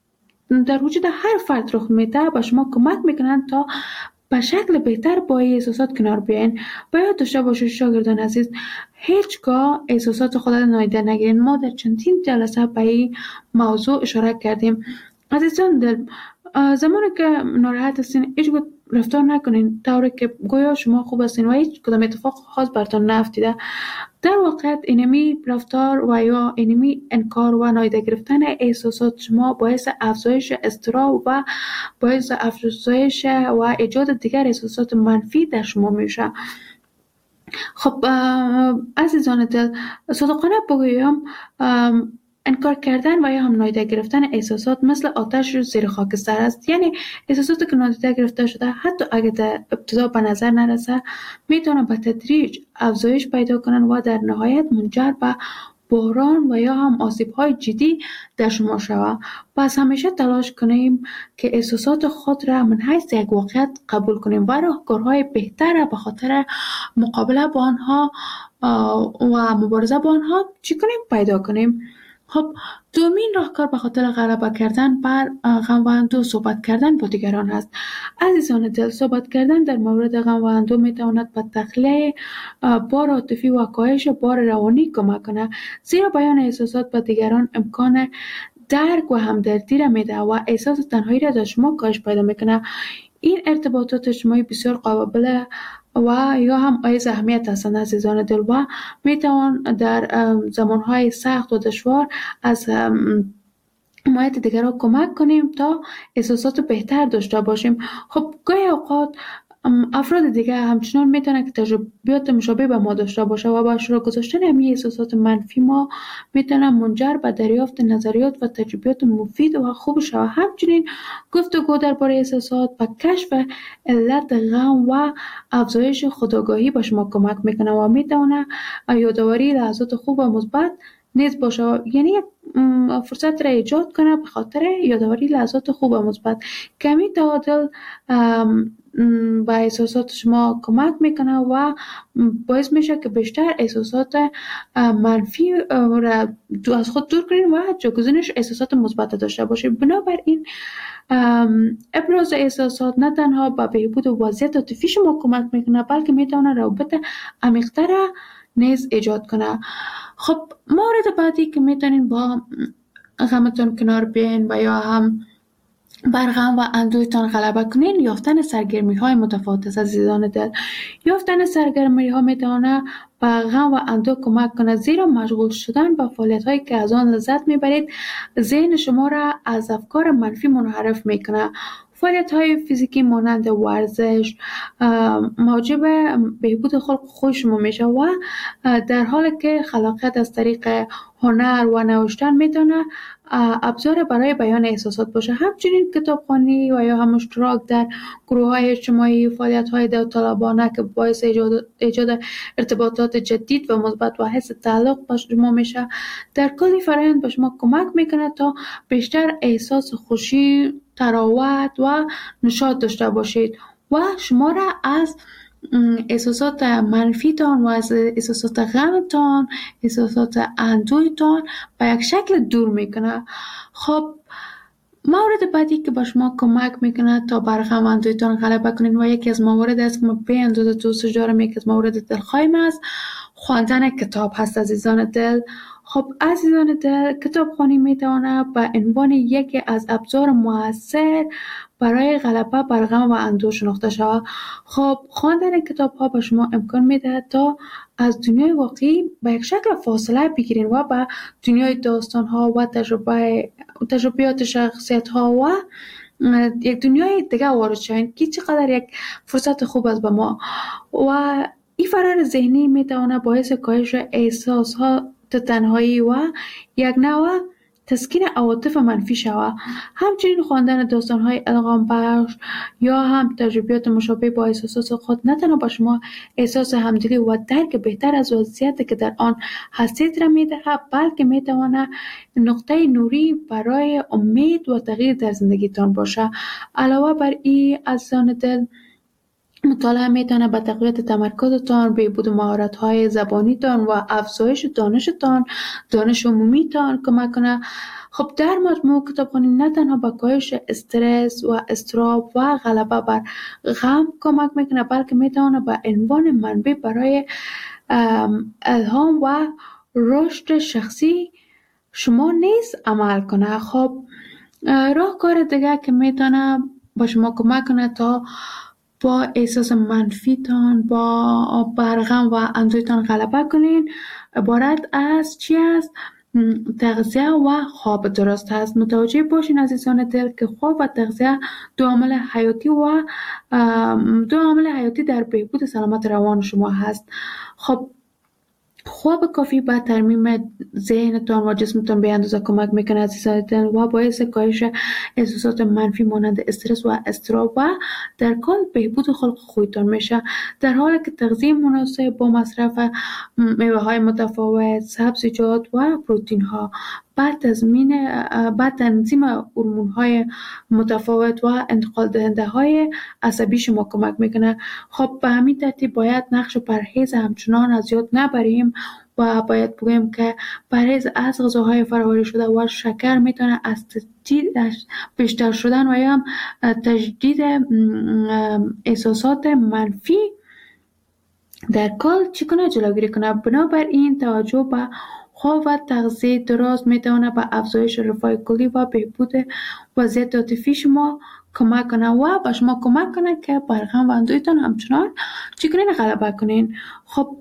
در وجود هر فرد رخ میده به شما کمک میکنند تا به شکل بهتر با این احساسات کنار بیاین. باید داشته باشید شاگردان عزیز، هیچگاه احساسات خود را نادیده نگیرین. ما در چندین جلسه به این موضوع اشاره کردیم. عزیزان دل، زمانی که ناراحت هستین هیچ رفتار نکنین طوری که گویا شما خوب هستین و هیچ کدام اتفاق خاص براتون نیفتیده. در واقع اینمی رفتار و یا اینمی انکار و نادیده گرفتن احساسات شما باعث افزایش اضطراب و باعث افزایش و ایجاد دیگر احساسات منفی در شما میشه. خب عزیزان دل، صادقانه بگویم انکار کردن و یا هم نادیده گرفتن احساسات مثل آتش زیر خاکستر است. یعنی احساساتی که نادیده گرفته شده حتی اگه در ابتدا به نظر نرسه میتونه به تدریج افزایش پیدا کنن و در نهایت منجر به بحران و یا هم آسیب‌های جدی در شما شود. پس همیشه تلاش کنیم که احساسات خود را من حیث یک واقعیت قبول کنیم و راهکارهای بهتر به خاطر مقابله با آنها و مبارزه با آنها چی کنیم؟ پیدا کنیم. خب دومین راهکار به خاطر غلبه کردن بر غم و اندوه صحبت کردن با دیگران هست. عزیزان دل، صحبت کردن در مورد غم و اندوه میتواند به تخلیه بار عاطفی و کاهش بار روانی کمک کنه، زیرا بیان احساسات به دیگران امکان درک و همدردی را میده و احساس تنهایی را در شما کاهش پیدا میکنه. این ارتباطات اجتماعی بسیار قابل و یا هم ایز اهمیت هستند عزیزان دل و میتوان در زمانهای سخت و دشوار از حمایت دیگران کمک کنیم تا احساسات بهتر داشته باشیم. خب گاهی اوقات افراد دیگه همچنان میتونه که تجربیات مشابه به ما داشته باشه و با اشتراک گذاشتن همین احساسات منفی ما میتونه منجر به دریافت نظریات و تجربیات مفید و خوب شود. همچنین گفتگو درباره احساسات و کشف علت غم و افزایش خودآگاهی به شما کمک میکنه و میتونه یادآوری لحظات خوب و مثبت نیز باشه، یعنی یک فرصت را ایجاد کنه به خاطر یادآوری لحظات خوب و مثبت. کمی تعادل با احساسات شما کمک میکنه و باعث میشه که بیشتر احساسات منفی را از خود دور کنین و جایگزینش احساسات مثبت داشته باشید. بنابراین ابراز احساسات نه تنها به بهبود وضعیت عاطفی شما کمک میکنه بلکه میتونه روابط عمیق‌تر نیز ایجاد کنه. خب مورد بعدی که میتونین با غمتون کنار بیاین و یا هم بر غم و اندوهتان غلبه کنین یافتن سرگرمی‌های متفاوت است عزیزان دل. یافتن سرگرمی‌ها میتونه به غم و اندوه کمک کنه، زیرا مشغول شدن با فعالیت‌هایی که از آن لذت میبرید ذهن شما را از افکار منفی منحرف میکنه. فعالیت‌های فیزیکی مانند ورزش موجب بهبود خلق خوی شما میشه و در حالی که خلاقیت از طریق هنر و نوشتن میتونه ابزار برای بیان احساسات باشه. همچنین کتابخوانی و یا هم اشتراک در گروه‌های اجتماعی، فعالیت‌های داوطلبانه که باعث ایجاد ارتباطات جدید و مثبت و حس تعلق با شما میشه، در کل فرآیند به شما کمک میکنه تا بیشتر احساس خوشی، تراوت و نشاط داشته باشید و شما را از احساسات منفیتان و از احساسات غمتان، احساسات اندوهتان به یک شکل دور میکنه. خب مورد بعدی که به شما کمک میکنه تا بر غم و اندوهتان غلبه کنین و یکی از موارد است که من به اندازه دوست دارم، یکی از موارد دلخواهیم است، خواندن کتاب هست عزیزان دل. خب عزیزان دل، کتابخوانی میتونه به عنوان یکی از ابزار مؤثر برای غلبه بر غم و اندوه شناخته شود. خب خواندن کتاب ها به شما امکان میده تا از دنیای واقعی به یک شکل فاصله بگیرین و به دنیای داستان ها و تجربیات شخصیت ها و یک دنیای دیگه وارد شوین که چقدر یک فرصت خوب است به ما. و این فرار ذهنی میتونه باعث کاهش احساس ها تنهایی و یک نوع تسکین عواطف منفی شود. همچنین خواندن داستان‌های الهام بخش یا هم تجربیات مشابه با احساسات خود نه تنها به شما احساس همدلی و درک بهتر از وضعیتی که در آن هستید را می‌دهد، بلکه می‌تواند نقطه نوری برای امید و تغییر در زندگیتان باشد. علاوه بر این عزیزان دل، مطالعه میتونه به تقویت تمرکزتان، بهبود مهارت‌های زبانیتان و افزایش دانش عمومیتان کمک کنه. خب در مجموع کتابخوانی نه تنها به کاهش استرس و اضطراب و غلبه بر غم کمک میکنه، بلکه میتونه به عنوان منبع برای الهام و رشد شخصی شما نیز عمل کنه. خب راهکار دیگه که میتونه با شما کمک کنه تا با احساس منفیتان، با برغم و اندوهتان غلبه کنین، عبارت از چی است؟ تغذیه و خواب درست است. متوجه باشین عزیزان دل که خواب و تغذیه دو عامل حیاتی در بهبود سلامت روان شما هست. خب خواب کافی به ترمیم ذهنتان و جسمتان به اندازه کمک میکنه عزیزان دل و باعث کاهش احساسات منفی مانند استرس و اضطراب و در کل بهبود خلق خویتان میشه، در حالی که تغذیه مناسب با مصرف میوه های متفاوت، سبزیجات و پروتئین ها بعد تنظیم هورمون های متفاوت و انتقال دهنده های عصبی شما کمک میکنه. خب به همین ترتیب باید نقش پرهیز همچنان از یاد نبریم و باید بگویم که پرهیز از غذاهای فرآوری شده و شکر میتونه از بیشتر شدن و یا تجدید احساسات منفی در کل چگونه جلوگیری کنه. بنابراین توجه به خواب و تغذیه درست میتونه به افزایش رفاه کلی و بهبود وضعیت عاطفی شما کمک کنه و به شما کمک کنه که بر غم و اندوهتان همچنان چگونه غلبه کنین. خب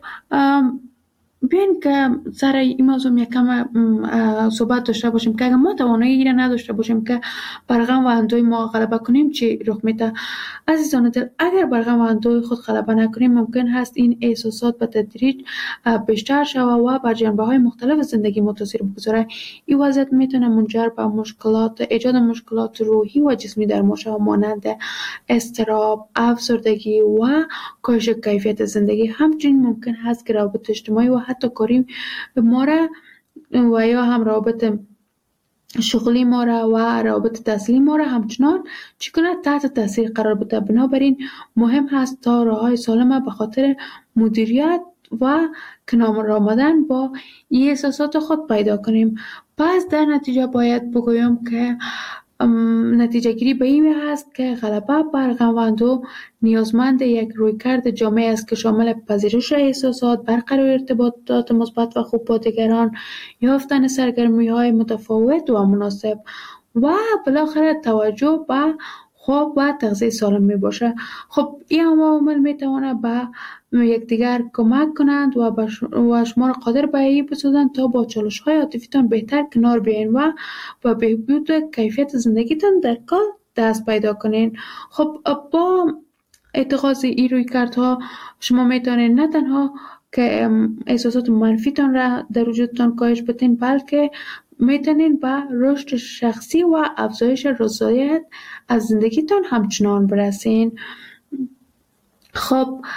بیاین که سر این موضوع یکم صحبت داشته باشیم که اگر ما توانایی را نداشته باشیم که بر غم و اندوه ما غلبه کنیم چی رخ میده. عزیزان دل، اگر بر غم و اندوه خود غلبه نکنیم ممکن هست این احساسات به تدریج بیشتر شود و بر جنبه‌های مختلف زندگی ما تاثیر بگذاره. این وضعیت میتونه منجر به ایجاد مشکلات روحی و جسمی در ما شود، مانند اضطراب، افسردگی و کاهش کیفیت زندگی. همچنین ممکن هست که روابط اجتماعی و حتی کاری ما را و یا هم روابط شغلی ما را و روابط تحصیلی ما را همچنان چگونه تحت تاثیر قرار بده. بنابراین مهم هست تا راه‌های سالم به خاطر مدیریت و کنار آمدن با این احساسات خود پیدا کنیم. پس در نتیجه باید بگویم که نتیجه گیری به این هست که غلبه بر غم و اندوه نیازمند یک رویکرد جامع است که شامل پذیرش احساسات، برقرار ارتباطات مثبت و خوب با دیگران، یافتن سرگرمی‌های متفاوت و مناسب و بالاخره توجه به خواب و تغذیه سالم می باشه. خب این عوامل می تواند به یکدیگر کمک کنند و شما را قادر به این بسازند تا با چالش‌های عاطفیتان بهتر کنار بیاین و با بهبود کیفیت زندگیتان در کل دست پیدا کنین. خب با اتخاذ این رویکردها شما میتونین نه تنها که احساسات منفیتان را در وجودتان کاهش بدین، بلکه میتونین به رشد شخصی و افزایش رضایت از زندگیتان همچنان برسین. خب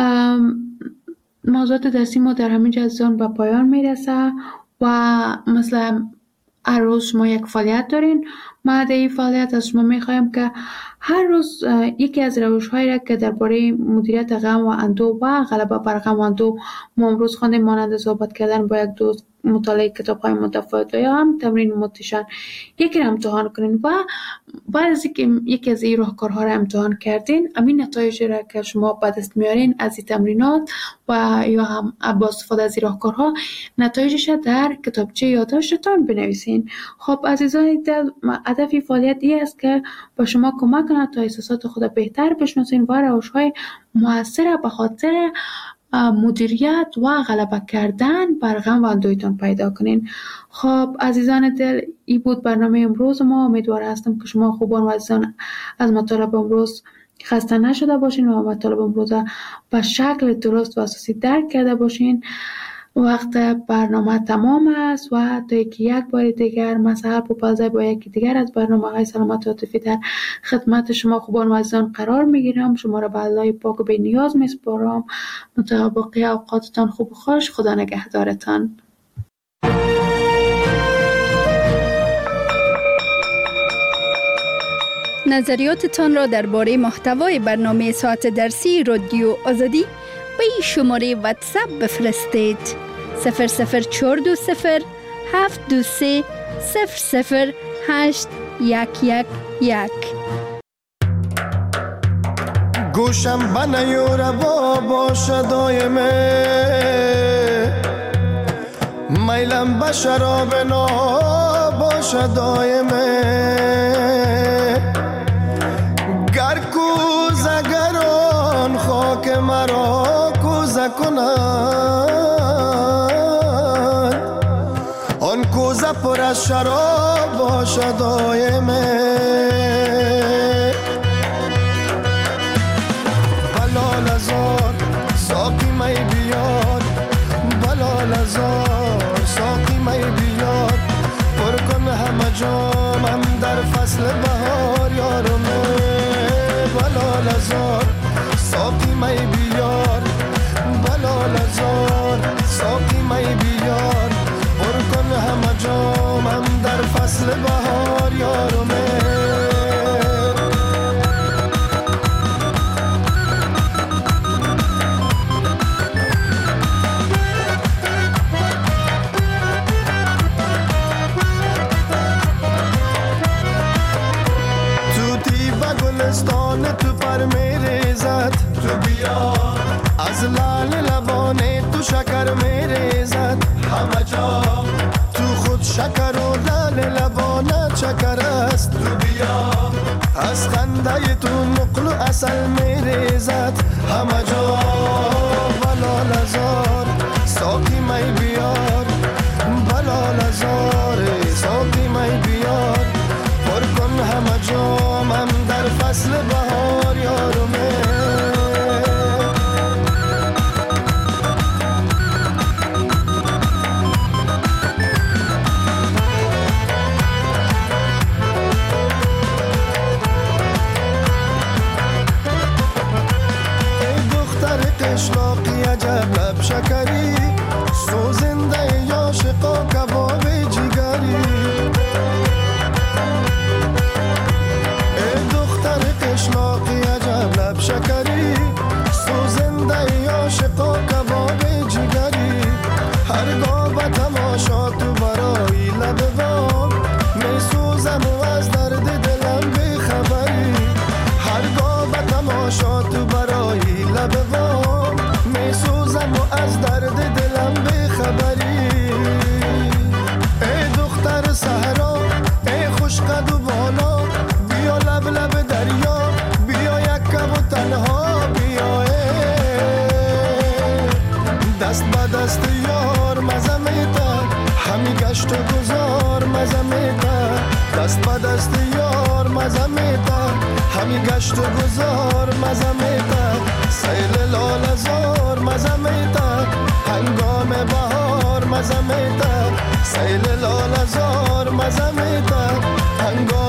موضوعات درسی ما در همین جزان به پایان میرسه و مثلا هر روز شما یک فعالیت دارین. ما در این فعالیت از شما میخوایم که هر روز یکی از روش‌هایی را که درباره مدیریت غم و اندوه و غلبه بر غم و اندوه ما امروز خواندیم، مانند صحبت کردن با یک دوست، مطالعه کتاب‌های متفاوت یا هم تمرین موتیشن، یکی را امتحان کنین و بعد از اینکه یکی از این راهکارها را امتحان کردین، همین نتایج را که شما به دست میارین از این تمرینات و یا هم با استفاده از این راهکارها، نتایجش در کتابچه یادداشتتان بنویسین. خب عزیزان دل، هدف فعالیت این است که با شما کمک کنه تا احساسات خود بهتر بشناسین و روش‌های مؤثر به خاطر مدیریت و غلبه کردن بر غم و اندوهتان پیدا کنین. خب عزیزان دل، این بود برنامه امروز ما. امیدوار هستم که شما خوبان و عزیزان از مطالب امروز خسته نشده باشین و مطالب امروز به شکل درست و اساسی درک کرده باشین. وقت برنامه تمام است و تا یک بار دیگر من سحر پوپلزی با یکی دیگر از برنامه‌های سلامت عاطفی در خدمت شما خوبان و عزیزان قرار میگیرم. شما را به الله پاک و بی نیاز میسپارم. متابقی اوقاتتان خوب و خوش. خدا نگهدارتان. نظریاتتان را درباره محتوای برنامه ساعت درسی رادیو آزادی به این شماره واتساپ بفرستید: 00420 723 00811. گوشم بنیوره باشه دایمه، میلم به شراب باشه دایمه، گر کوزه گران خاک مرا کوزه کنند، آن کوزه پر از شراب باشه دایمه. بلال ازار ساقی می بیار، بلال ازار ساقی می بیار، پر کن همه جامم در فصل بهار یارمه. بلال ازار ساقی می بیار، بلال ازار ساقی می بیار، پر کن همه جامم در فصل بهار یارمه. تو پر میریزد، تو بیا از لال لبانه تو شکر میریزد، همه جا تو خود شکر و لال لبانه شکر است، تو بیا از خنده تو نقل و اصل میریزد، همه جا. بلال ازار ساقی می بیار، بلال ازار ساقی می بیار، پر کن همه جامم در فصل بهار یارمه. ای دختر قشلاقی عجب لب شکری، سوزنده عاشقا کباب جگری، قشلاقی عجب لب شکری، سوزنده عاشقا کباب جگری، هرگاه به تماشا تو برای لب بام میسوزم و از درد دلم بیخبری، هرگاه به تماشا تو برای لب بام میسوزم و از درد دلم بیخبری. ای دختر صحرا، ای خوش قد و بالا، بیا لب لب دریا، بیا یک کم و تنها بیا، دست به دست یار مزه میده، همی گشت و گذار مزه میده، دست به دست یار مزه میده، همی گشت و گذار مزمیتا سیل لال زار مزمیتا هنگام بهار مزمیتا سیل لال زار مزمیتا هنگام